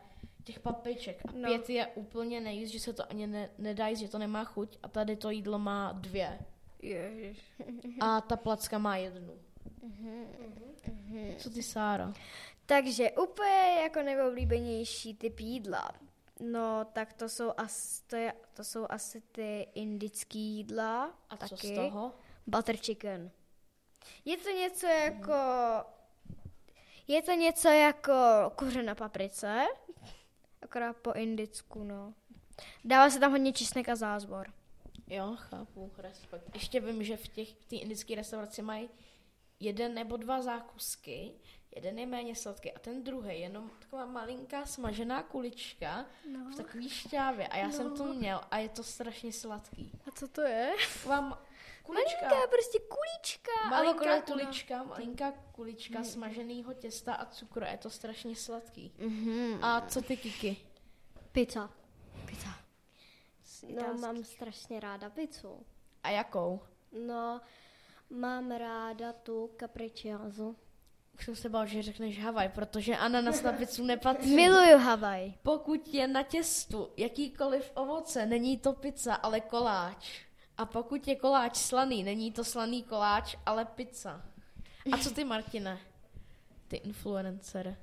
těch papiček. A No. pět je úplně nejíst, že se to ani ne, nedá jíst, že to nemá chuť. A tady to jídlo má dvě. Ježiš. A ta placka má jednu. Co ty, Sára? Takže úplně jako nejoblíbenější typ jídla. No, tak to jsou, as, to, je, to jsou asi ty indický jídla. A taky. co z toho? Butter chicken. Je to něco jako... Je to něco jako kuře na paprice, akorát po indicku, no. Dává se tam hodně česnek a zázvor. Jo, chápu, respekt. Ještě vím, že v těch v té indické restauraci mají jeden nebo dva zákusky, jeden je méně sladký a ten druhý jenom taková malinká smažená kulička No. v takový šťávě. A já no. jsem to měl a je to strašně sladký. A co to je? Taková ma- kulička. Malinká prostě kulička. ale Malinká akorát to na- kulička, malinká kulička smaženého těsta a cukru. Je to strašně sladký. Mhm. A co ty, Kiki? Pizza. Pizza. No, mám strašně ráda pizzu. A jakou? No, mám ráda tu capriccioso. Už jsem se bál, že řekneš Havaj, protože ananas na pizzu nepatří. Miluju Havaj. Pokud je na těstu jakýkoliv ovoce, není to pizza, ale koláč. A pokud je koláč slaný, není to slaný koláč, ale pizza. A co ty, Martine? Ty influencer.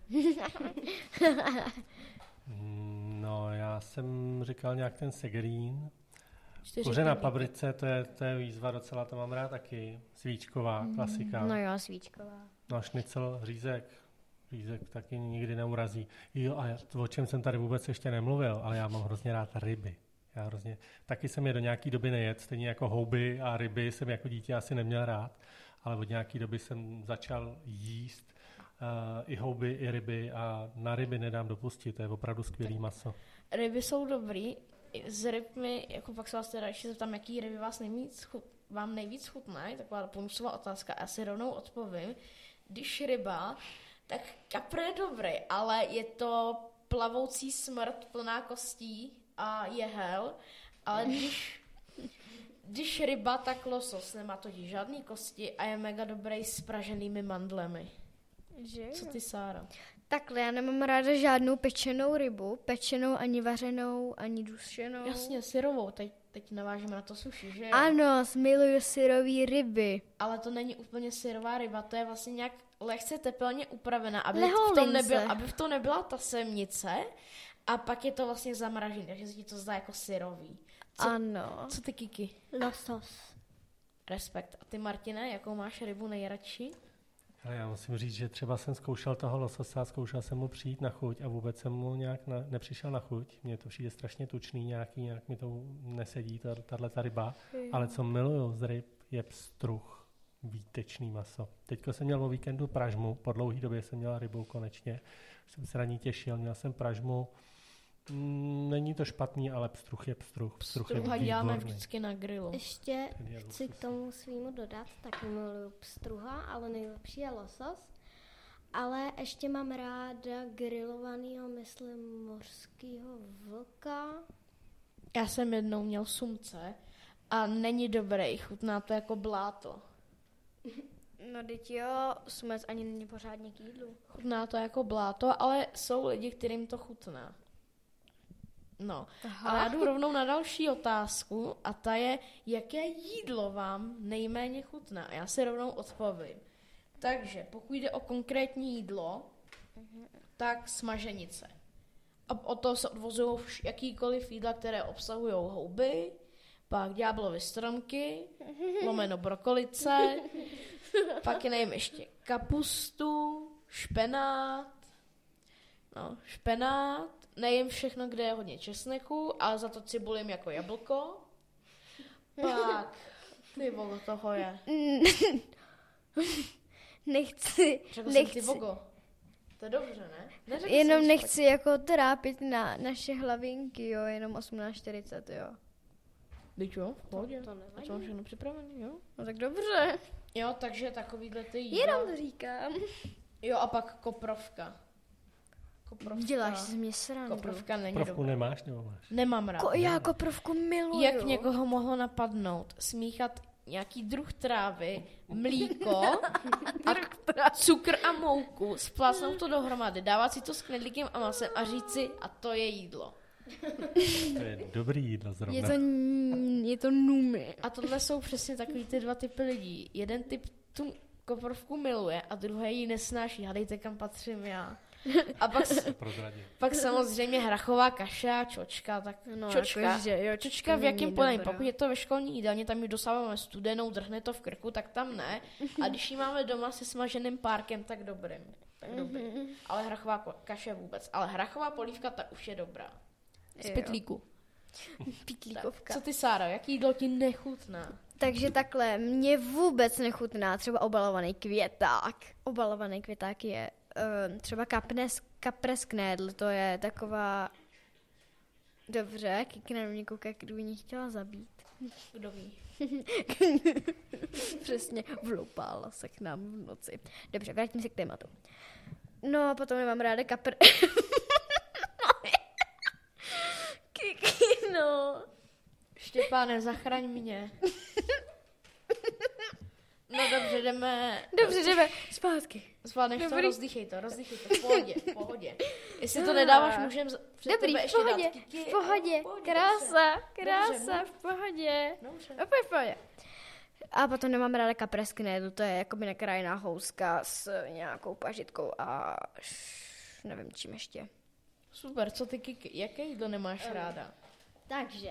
No, já jsem říkal nějak ten segerín. Čtyři Kuře na pět. pabrice, to je, to je výzva docela, to mám rád taky. Svíčková, klasika. No jo, svíčková. No a šnicel, řízek. Řízek taky nikdy neurazí. Jo, a to, o čem jsem tady vůbec ještě nemluvil, ale já mám hrozně rád ryby. Já hrozně, taky jsem je do nějaký doby nejedl, stejně jako houby a ryby jsem jako dítě asi neměl rád, ale od nějaký doby jsem začal jíst uh, i houby, i ryby a na ryby nedám dopustit, to je opravdu skvělý maso. Ryby jsou dobrý. Z ryb mi, jako pak se vás teda ještě zeptám, jaký ryby vás nejvíc chut, vám nejvíc chutnají, taková bonusová otázka, já si rovnou odpovím. Když ryba, tak kapr je dobrý, ale je to plavoucí smrt plná kostí a jehel, ale když, když ryba, tak losos nemá totiž žádný kosti a je mega dobrý s praženými mandlemi. Že? Co ty, Sára? Takhle, já nemám ráda žádnou pečenou rybu, pečenou ani vařenou, ani dušenou. Jasně, syrovou, teď, teď navážeme na to sushi, že jo? Ano, miluju syrový ryby. Ale to není úplně syrová ryba, to je vlastně nějak lehce tepelně upravená, aby v, Leholince. tom nebyl, aby v tom nebyla ta semnice a pak je to vlastně zamražené, takže se ti to zdá jako syrový. Co, Ano. co ty, Kiki? Losos. Respekt. A ty, Martine, jakou máš rybu nejradši? Ale já musím říct, že třeba jsem zkoušel toho lososa, zkoušel jsem mu přijít na chuť a vůbec jsem mu nějak na, nepřišel na chuť. Mně to přijde strašně tučný, nějaký, nějak mi to nesedí, tato ryba. Ale co miluju z ryb, je pstruh, výtečný maso. Teďko jsem měl o víkendu pražmu, po dlouhé době jsem měl rybu konečně. Jsem se na ní těšil, měl jsem pražmu. Mm, není to špatný, ale pstruh je pstruh. Pstruh je Struha děláme výborný. vždycky na grilu. Ještě Ten je chci luxus. k tomu svýmu dodat, taky miluju pstruha, ale nejlepší je losos. Ale ještě mám ráda grilovanýho, myslím, mořskýho vlka. Já jsem jednou měl sumce a není dobrý, chutná to jako bláto. No teď jo, sumec ani není pořádně k jídlu. Chutná to jako bláto, ale jsou lidi, kterým to chutná. No, Aha. ale já jdu rovnou na další otázku a ta je, jaké jídlo vám nejméně chutná? A já si rovnou odpovím. Takže pokud jde o konkrétní jídlo, tak smaženice. A od toho se odvozují vš- jakýkoliv jídla, které obsahují houby, pak ďáblovy stromky, lomeno brokolice, pak je nevím ještě kapustu, špenát, no, špenát, nejím všechno, kde je hodně česneku, ale za to cibulím jako jablko. Pak, ty vole, toho je. Nechci, Řekl jsem ty nechci, vogo. To je dobře, ne? Neřekl jenom jsem nechci jako trápit na naše hlavinky, jo, jenom osmnáct čtyřicet, jo. Teď jo, v pohodě. To A nevadí. co mám všechno připravený, jo? No tak dobře, Jo, takže takovýhle ty jídla. jenom to říkám. Jo, a pak koprovka. Koprovka. Děláš si z mě srandu. Koprovka není Provku dobrá. nemáš nebo máš? Nemám rád. Ko, já koprovku miluju. Jak někoho mohlo napadnout smíchat nějaký druh trávy, mlíko a cukr a mouku, splácnout to dohromady, dávat si to s knedlíkem a masem a říct si, a to je jídlo. To je dobrý jídlo zrovna. Je to, je to numy. A tohle jsou přesně takový ty dva typy lidí. Jeden typ tu koprovku miluje a druhý ji nesnáší. Hádejte, kam patřím já. A pak, pak samozřejmě hrachová kaše a čočka, tak No, čočka, jako, že jo, čočka v není jakém podání. dobrá. Pokud je to ve školní jídelně, tam ji dosáváme studenou, drhne to v krku, tak tam ne. A když ji máme doma se smaženým párkem, tak dobrým. Tak dobrý. Ale hrachová ko- kaše vůbec. Ale hrachová polívka, ta už je dobrá. Z Jo. pytlíku. Pitlíkovka. Co ty, Sáro, jaký jídlo ti nechutná? Takže takhle, mě vůbec nechutná třeba obalovaný květák. Obalovaný květák je uh, třeba kapnes, kapres knedl, to je taková... Dobře, kikne mě kouká, kdyby mě chtěla zabít. Kdo ví? Přesně, vloupala se k nám v noci. Dobře, vrátím se k tématu. No a potom nemám ráda kapr... Kiki, no. Štěpáne, zachraň mě. No dobře, jdeme... Dobře, jdeme zpátky. Zvládneš to, Dobrý. rozdýchej to, rozdýchej to, v pohodě, v pohodě. Jestli to nedáváš, můžem z- před Dobrý, tebe v ještě pohodě, dát kiky. v pohodě, V pohodě, krása, dobře. krása, Dobře, v pohodě. Dobře. Opět v pohodě. A potom nemám ráda kapres knedl, to je jakoby nakrájená houska s nějakou pažitkou a š- nevím čím ještě. Super, co ty kiky, jaké jídlo nemáš ráda? Takže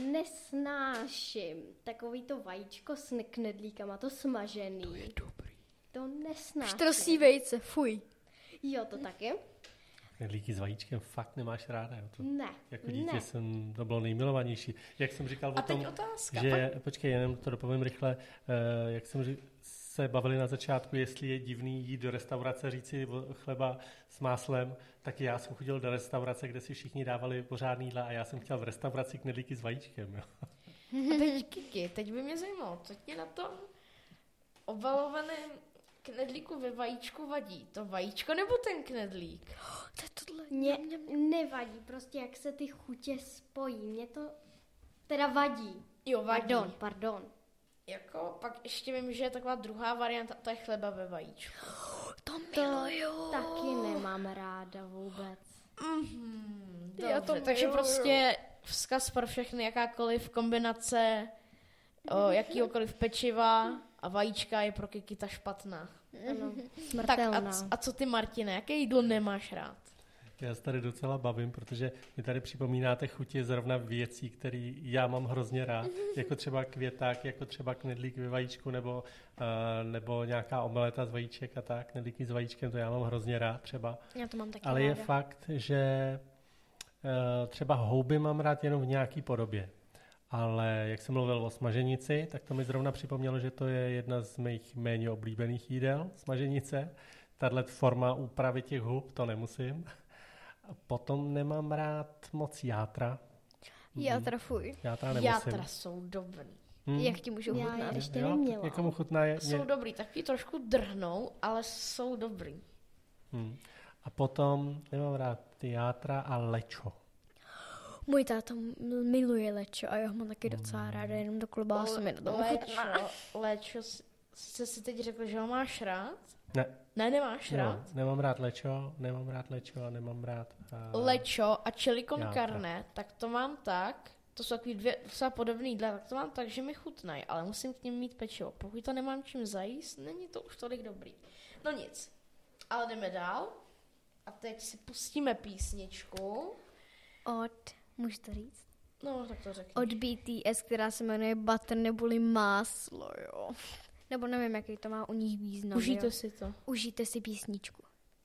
nesnáším takový to vajíčko s knedlíkama, to smažený. To je dobrý. To nesnáším. Štrosí vejce, fuj. Jo, to taky? Knedlíky s vajíčkem fakt nemáš ráda, jo? To, Ne, jako dítě ne. jsem, to bylo nejmilovanější. Jak jsem říkal A o tom, teď otázka. že, počkej, jenom to dopovím rychle, uh, jak jsem řík, se bavili na začátku, jestli je divný jít do restaurace, říci o- chleba s máslem, tak já jsem chodil do restaurace, kde si všichni dávali pořádný jídla a já jsem chtěl v restauraci knedlíky s vajíčkem. Jo? A teď kiky, teď by mě zajímalo, co ti na tom obalovaném knedlíku ve vajíčku vadí? To vajíčko nebo ten knedlík? To je tohle. Mě nevadí, prostě jak se ty chutě spojí. Mě to teda vadí. Jo, vadí. Pardon, pardon. Jako, pak ještě vím, že je taková druhá varianta, to je chleba ve vajíčku. To To miluju. taky nemám ráda vůbec. Mm, Já to dobře, takže miluju. prostě vzkaz pro všechny, jakákoliv kombinace o, jakýhokoliv pečiva a vajíčka je pro Kiki ta špatná. Ano, Tak a, smrtelná. c- a co ty, Martine, jaké jídlo nemáš rád? Já se tady docela bavím, protože mi tady připomínáte chutě zrovna věcí, které já mám hrozně rád, jako třeba květák, jako třeba knedlík ve vajíčku, nebo, uh, nebo nějaká omeleta z vajíček a tak, knedlíky s vajíčkem, to já mám hrozně rád třeba. Já to mám taky Ale je ráda. fakt, že uh, třeba houby mám rád jenom v nějaký podobě. Ale jak jsem mluvil o smaženici, tak to mi zrovna připomnělo, že to je jedna z mých méně oblíbených jídel, smaženice. Tahle forma úpravy těch hub, to nemusím. A potom nemám rád moc játra. Já teda fuj. Játra nemusím. Játra jsou dobrý. Hmm. Jak ti můžu Já chutnat? je ještě Jo, neměla. Někomu chutná je... Jsou dobrý, taky trošku drhnou, ale jsou dobrý. Hmm. A potom nemám rád ty játra a lečo. Můj táta m- miluje lečo a já ho mám taky docela ráda, jenom do klobásu mi to chutná. Léčo, léčo, s- jsi si teď řekl, že ho máš rád? Ne, Ne, nemáš rád? jo, nemám rád lečo, nemám rád lečo a nemám rád... Uh, Lečo a chili con játra. carne, tak to mám tak, to jsou takový dvě docela podobný jídla, tak to mám tak, že mi chutnají, ale musím k ním mít pečivo. Pokud to nemám čím zajíst, není to už tolik dobrý. No nic, ale jdeme dál a teď si pustíme písničku. Od, můžu to říct? No, tak to řekni. Od B T S, která se jmenuje Butter neboli máslo, jo. Nebo nevím, jaký to má u nich význam, Užijte jo. si to. Užijte si písničku.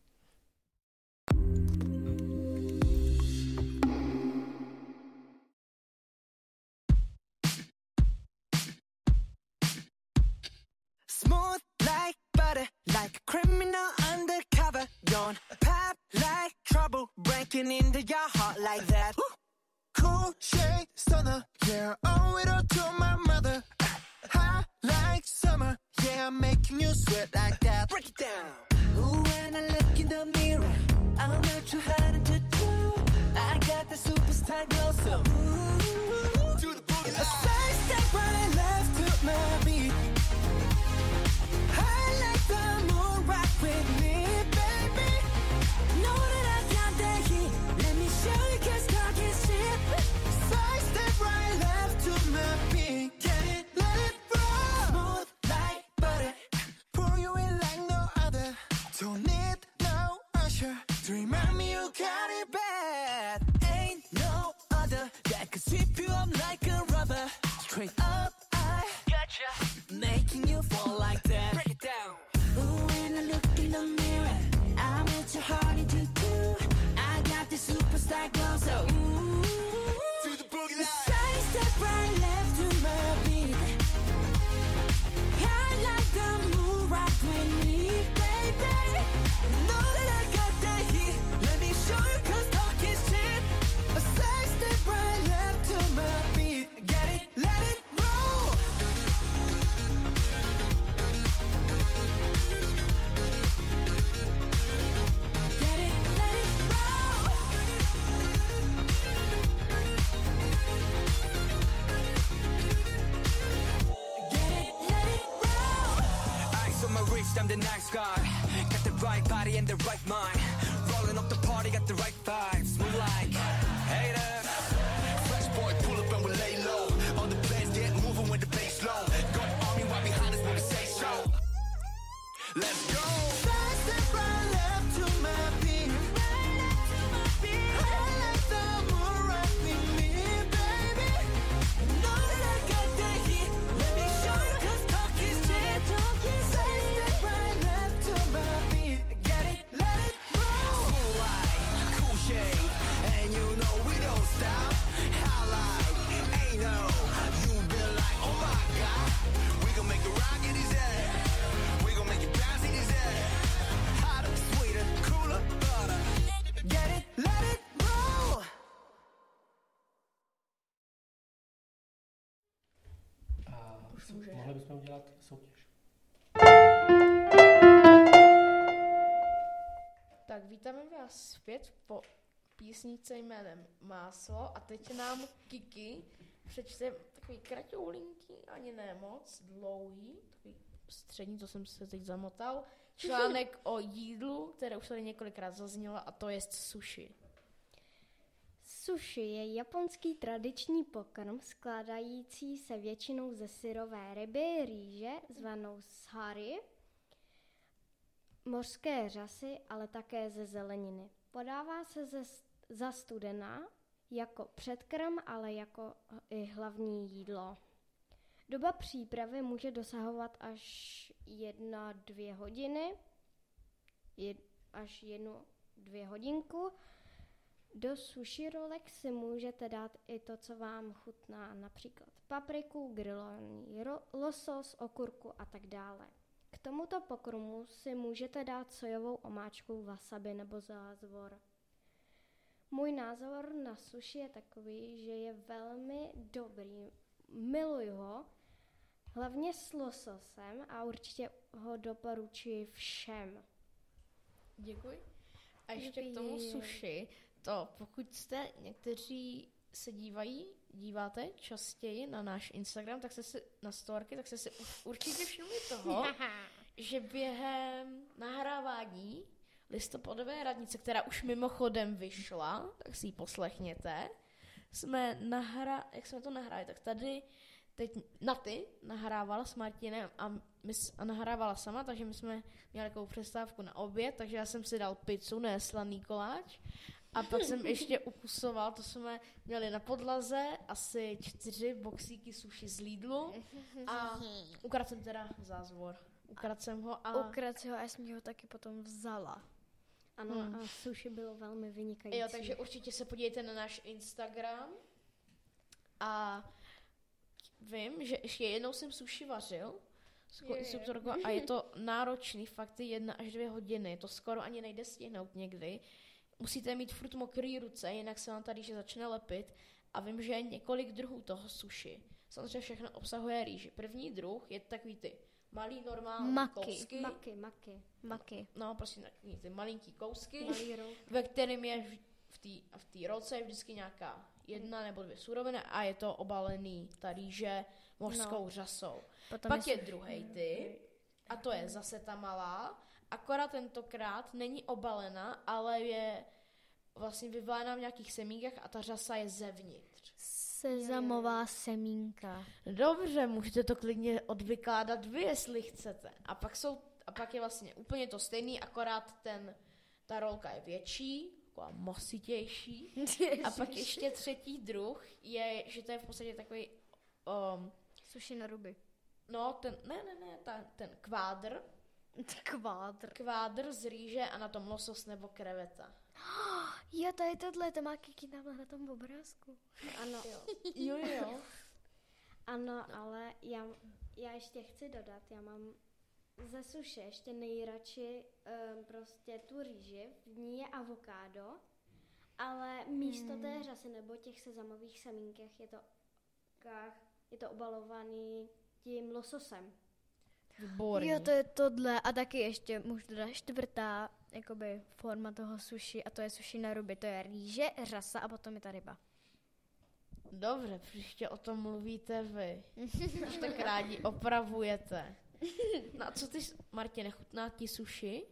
Smooth like butter, like a criminal undercover. Don't pop like trouble, breaking into your heart like that. Cool shade stunner, yeah, owe it all to my mother. Hot like summer, yeah, I'm making you sweat like that. Break it down. Ooh, when I look in the mirror, I'm not too hard to do. I got the superstar glow, so ooh, do the booty. A side step right left to my beat. Hey, mommy, you got it bad. Ain't no other that could sweep you up like a rubber. Straight up, I gotcha, making you fall like that. Break it down. Ooh, when I look in the mirror, I'm at your heart into two. I got the superstar glow, so ooh, to the boogie line. Side step right left to my beat. I like the move right with me, baby. Know that I got that heat. Let me show you, 'cause talk is cheap. A side step right left to my beat. Get it, let it roll. Get it, let it roll. Get it, let it roll. Ice on my wrist, I'm the nice guy. Got the right body and the right mind. Rolling up the party, got the right vibes. Move like haters. Fresh boy, pull up and we lay low. All the players get moving with the bass low. Got army right behind us when we say so. Let's go. Side step right left to my beat. I like the move right with me, baby. Know that I got that heat. Let me show you, 'cause talk is cheap. Side step right left to my beat. Get it, let it roll. Cool light, cool shade, and you know we don't stop. How like, ain't no, you been like, oh my god. We gon' make it rock in his head. We gon' make it bounce in his head. Hotter, sweeter, cooler, butter. Get it, let it roll. A mohli bychom udělat soutěž. Tak vítáme vás zpět po písničce jménem Máslo a teď nám Kiki přečte takový kratoulinký, ani ne moc, dlouhý, takový střední, to jsem se teď zamotal, článek o jídlu, které už tady několikrát zaznělo, a to je sushi. Sushi je japonský tradiční pokrm skládající se většinou ze syrové ryby, rýže, zvanou sari, mořské řasy, ale také ze zeleniny. Podává se ze, za studená jako předkrm, ale jako i hlavní jídlo. Doba přípravy může dosahovat až jedna, dvě hodiny, jed, až jednu, dvě hodinku. Do sushi rolek si můžete dát i to, co vám chutná, například papriku, grilovaný ro- losos, okurku a tak dále. K tomuto pokrmu si můžete dát sojovou omáčku, wasabi nebo zázvor. Můj názor na sushi je takový, že je velmi dobrý. Miluji ho, hlavně s lososem, a určitě ho doporučuji všem. Děkuji. A ještě k tomu sushi, to pokud jste někteří se dívají, díváte častěji na náš Instagram, tak se si, na storky, tak se si určitě všimli toho, že během nahrávání listopadové radnice, která už mimochodem vyšla, tak si ji poslechněte, jsme nahra, jak jsme to nahráli, tak tady teď na ty nahrávala s Martinem a, my, a nahrávala sama, takže my jsme měli takovou přestávku na oběd, takže já jsem si dal pizzu, ne slaný koláč. A pak jsem ještě ukusoval, to jsme měli na podlaze, asi čtyři boxíky sushi z Lidlu a ukradl jsem teda zázvor. Ukradl jsem ho a... Ukradl ho a já jsem ho taky potom vzala. Ano, Hmm. a sushi bylo velmi vynikající. Jo, takže určitě se podívejte na náš Instagram a vím, že ještě jednou jsem sushi vařil je, je. a je to náročný, fakt jedna až dvě hodiny, to skoro ani nejde stihnout někdy. Musíte mít furt mokrý ruce, jinak se vám tady že začne lepit. A vím, že je několik druhů toho sushi. Samozřejmě všechno obsahuje rýži. První druh je takový ty malý normální maky, kousky. Maky, maky, maky. No, no prostě takový ty malinký kousky, Malý roh. ve kterém je v té v té rolce je vždycky nějaká jedna nebo dvě suroviny a je to obalený ta rýže mořskou no. řasou. Potom Pak je, je druhý typ a to je zase ta malá. Akorát tentokrát není obalena, ale je vlastně vyvlána v nějakých semínkách a ta řasa je zevnitř. Sezamová semínka. Dobře, můžete to klidně odvykládat vy, jestli chcete. A pak, jsou, a pak je vlastně úplně to stejný, akorát ten, ta rolka je větší, taková masitější. A pak ještě třetí druh je, že to je v podstatě takový... Um, Sushi na ruby. no, ten, ne, ne, ne, ta, ten kvádr. Kvádr. Kvádr z rýže a na tom losos nebo kreveta. Jo, to je tohle, to má Kiki tamhle na tom obrázku. Ano, Jo, jo. ano, ale já, já ještě chci dodat, já mám ze suše ještě nejradši um, prostě tu rýži, v ní je avokádo, ale místo Hmm. té řasy nebo těch sezamových semínkách je to, kách, je to obalovaný tím lososem. Výborný. Jo, to je tohle. A taky ještě můžu dodat čtvrtá jakoby forma toho sushi a to je sushi na ruby. To je rýže, řasa a potom je ta ryba. Dobře, příště o tom mluvíte vy. Až tak rádi opravujete. No a co ty, Martě, nechutná ti sushi?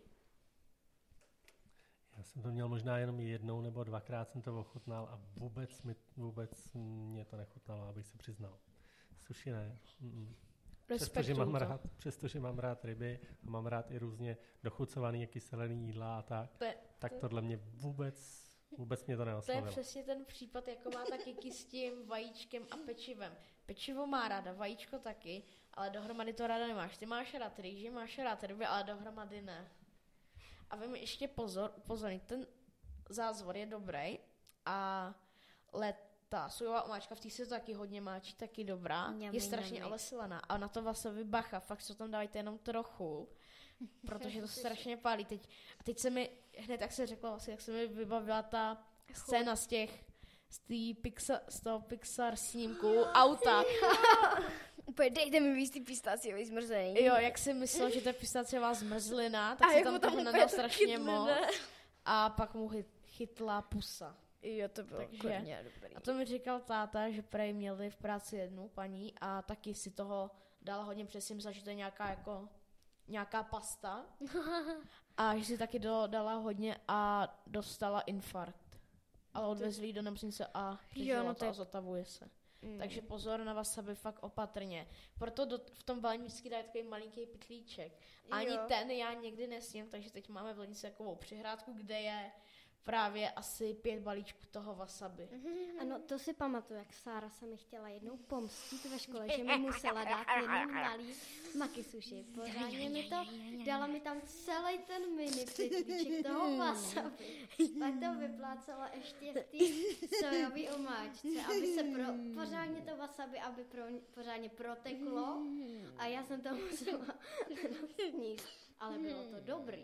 Já jsem to měl možná jenom jednou nebo dvakrát jsem to ochutnal a vůbec, mi, vůbec mě to nechutnalo, abych se přiznal. Sushi ne. Mm-mm. Přestože mám, rád, přestože mám rád ryby a mám rád i různě dochucovaný, kyselený jídla a tak, To je, tak to, tohle mě vůbec, vůbec mě to to je neoslovilo. přesně ten případ, jako má taky Kiki s tím vajíčkem a pečivem. Pečivo má ráda, vajíčko taky, ale dohromady to ráda nemáš. Ty máš rád rýži, máš rád ryby, ale dohromady ne. A vy mi ještě pozor, upozornit, ten zázvor je dobrý a let ta sojová omáčka, v té se to taky hodně máčí, taky dobrá. Mňam, je strašně mňam. ale silaná. A na to wasabi bacha, fakt se tam dávajte jenom trochu, protože to strašně pálí. Teď, a teď se mi, hned jak se řekla, vlastně, jak se mi vybavila ta scéna z těch, z, tý Pixar, z toho Pixar snímku auta. Úplně dejte mi víc ty pistáciový zmrzení. Jo, jak si myslel, že to je pistáciová zmrzlina, tak A si jak tam mu tam toho úplně nadal to strašně chytli, moc. ne? A pak mu chyt, chytla pusa. Jo, to bylo Takže- hodně dobrý. A to mi říkal táta, že prej měli v práci jednu paní a taky si toho dala hodně přesně, myslela, že to je nějaká jako nějaká pasta a že si taky do, dala hodně a dostala infarkt. Ale odvezli ji do nemocnice a přežila no to to je- a zotavuje se. Mm. Takže pozor na wasabi, fakt opatrně. Proto do, v tom balení vždycky dají takový malinký pytlíček. Ani Jo. ten já někdy nesním, takže teď máme v lednici takovou přihrádku, kde je právě asi pět balíčků toho wasabi. Ano, to si pamatuju, jak Sára se mi chtěla jednou pomstit ve škole, že mi musela dát jednou malý maki sushi. Pořádně mi to, dala mi tam celý ten mini pytlíček toho wasabi. Pak to vyplácela ještě v té sojové omáčce, aby se pro, pořádně to wasabi, aby pro, pořádně proteklo a já jsem to musela sníst. Ale bylo to dobrý.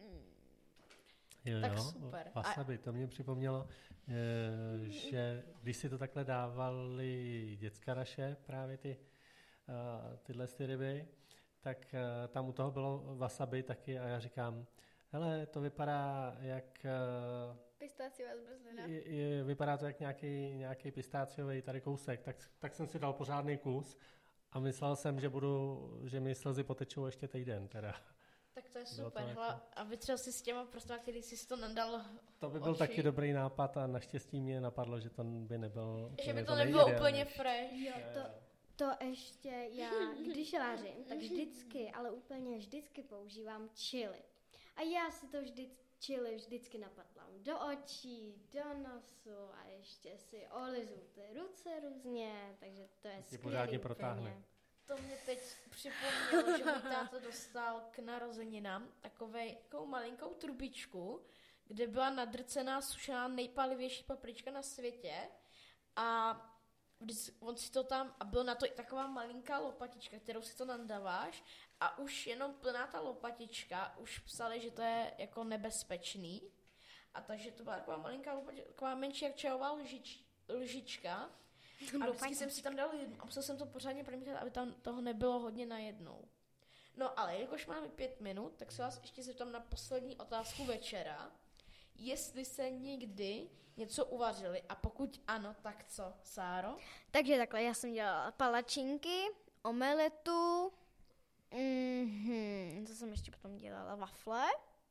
Jo, Tak jo, super. Wasabi, to mě připomnělo, e, že když si to takhle dávali děcka naše, právě ty, uh, tyhle ty ryby, tak uh, tam u toho bylo wasabi taky a já říkám, hele, to vypadá jak, uh, Pistáciová zmrzlina. je, je, vypadá to jak nějaký, nějaký pistáciový tady kousek, tak, tak jsem si dal pořádný kus a myslel jsem, že budu, že mi slzy potečou ještě týden teda. Tak to je Bylo to super. jako- Hla, a vytřel si s těma prostě, který jsi to nadal, To by byl Oči. taky dobrý nápad a naštěstí mě napadlo, že to by nebyl že by úplně to nebylo úplně nejideálnější. fresh. Jo, to, to ještě já, když vařím, tak vždycky, ale úplně vždycky používám chili. A já si to vždy, chili vždycky napadlám do očí, do nosu a ještě si olizu ty ruce různě, takže to je Tě skvělý pořádně úplně. protáhne. To mě teď připomnělo, že můj táta dostal k narozeninám takové, takovou malinkou trubičku, kde byla nadrcená, sušená nejpalivější paprička na světě a vždycky, on si to tam, a byl na to i taková malinká lopatička, kterou si to nandáváš a už jenom plná ta lopatička, už psali, že to je jako nebezpečný a takže to byla taková malinká lopatička, taková menší jak čajová lžič, lžička. A vždycky jsem si tam dal jednu a musel jsem to pořádně promítat, aby tam toho nebylo hodně najednou. No ale jelikož máme pět minut, tak se vás ještě zeptám na poslední otázku večera. Jestli se někdy něco uvařili a pokud ano, tak co, Sáro? Takže takhle, já jsem dělala palačinky, omeletu, mm-hmm, co jsem ještě potom dělala, wafle.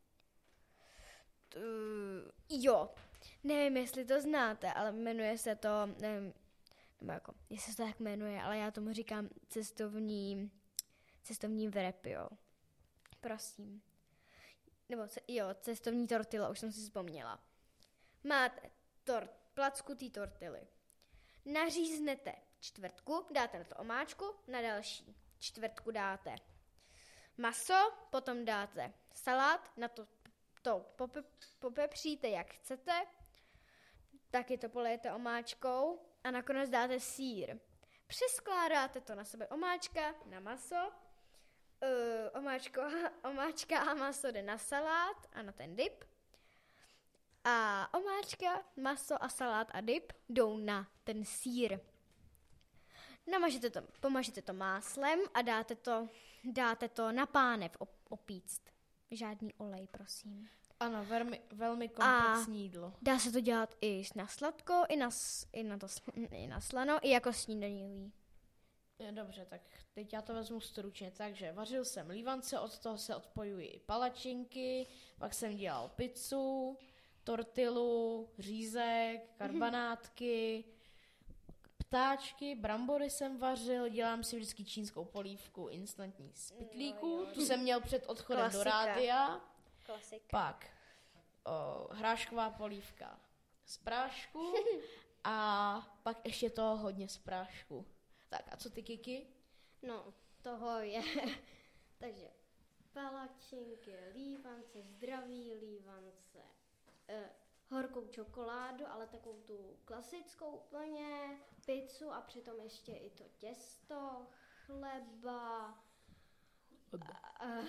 Tu, jo, nevím, jestli to znáte, ale jmenuje se to, nevím, nebo jako, jestli se to tak jmenuje, ale já tomu říkám cestovní, cestovní wrap, jo. Prosím. nebo ce, jo, cestovní tortila, už jsem si vzpomněla. Máte tort, placku té tortily. Naříznete čtvrtku, dáte na to omáčku, na další čtvrtku dáte maso, potom dáte salát, na to, to pope, popepříte jak chcete, taky to polejete omáčkou a nakonec dáte sýr. Přeskládáte to na sebe omáčka, na maso, uh, omáčko, omáčka a maso jde na salát a na ten dip. A omáčka, maso a salát a dip jdou na ten sýr. Namažete to, pomažete to máslem a dáte to, dáte to na pánev op, opíct. Žádný olej, prosím. Ano, velmi, velmi komplexní jídlo. Dá se to dělat i na sladko, i na, i na, to, i na slano, i jako snídaňový. Dobře, tak teď já to vezmu stručně. Takže vařil jsem lívance, od toho se odpojují i palačinky, pak jsem dělal pizzu, tortilu, řízek, karbanátky, ptáčky, brambory jsem vařil, dělám si vždycky čínskou polívku instantní z pytlíků, no, tu jsem měl před odchodem Klasika. do rádia. Klasika. Pak o, hrášková polívka z prášku a pak ještě toho hodně z prášku. Tak a co ty, Kiki? No, toho je, takže palačinky, lívance, zdravý lívance, eh, horkou čokoládu, ale takovou tu klasickou úplně, pizzu a přitom ještě i to těsto, chleba, a, a,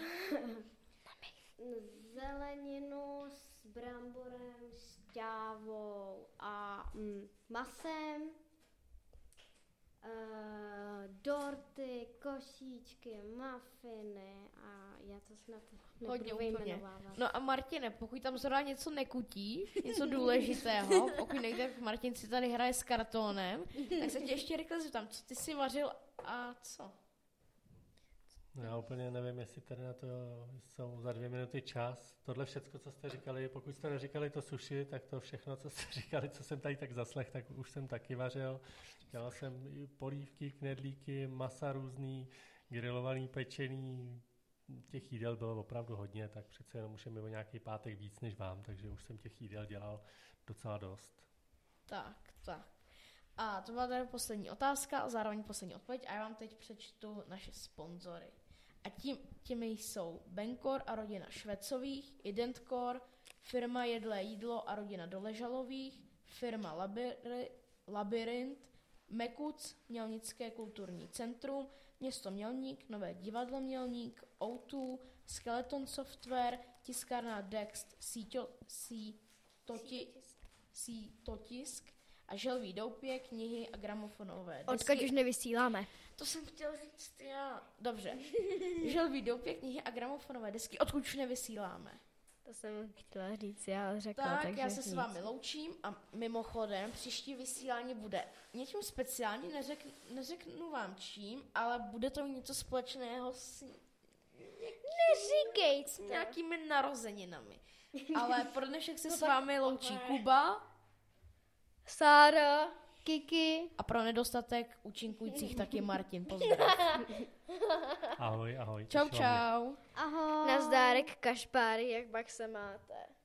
zeleninu s bramborem, s ťávou a mm, masem, Uh, dorty, košíčky, mafiny a já to snad hodně nebudu úplně. vyjmenovávat. No a Martine, pokud tam zrovna něco nekutí, něco důležitého, pokud nejde, Martin si tady hraje s kartónem, tak se tě ještě rychle zeptám, co ty si vařil a co? No já úplně nevím, jestli tady na to jsou za dvě minuty čas. Tohle všecko, co jste říkali, pokud jste neříkali to sushi, tak to všechno, co jste říkali, co jsem tady tak zaslech, tak už jsem taky vařil. Dělal jsem i polívky, knedlíky, masa různý, grilovaný, pečený. Těch jídel bylo opravdu hodně, tak přece jenom už je mi o nějaký pátek víc než vám, takže už jsem těch jídel dělal docela dost. Tak, tak. A to byla tady poslední otázka a zároveň poslední odpověď a já vám teď přečtu naše sponzory. A tím, těmi jsou Benkor a rodina Švecových, Identkor, firma Jedlé jídlo a rodina Doležalových, firma Labiri, Labyrint, Mekuc, Mělnické kulturní centrum, město Mělník, Nové divadlo Mělník, ó dva, Skeleton Software, tiskárna Dext, Síťo, Sítoti, Sítotisk a Želví doupě, knihy a gramofonové desky. Odkud už nevysíláme. To jsem chtěl říct já. Dobře. Želví doupě, knihy a gramofonové desky, odkud už nevysíláme. To jsem chtěla říct, já řekla, tak, takže já se nic. s vámi loučím a mimochodem příští vysílání bude něčím speciálním, neřek, neřeknu vám čím, ale bude to něco společného s Neříkej s nějakými narozeninami. Ale pro dnešek se s vámi loučí Kuba, Sára, Kiki a pro nedostatek účinkujících taky Martin. Pozdrav. Ahoj, ahoj. Čau, čau. Ahoj. Nazdárek, kašpáry, jak pak se máte?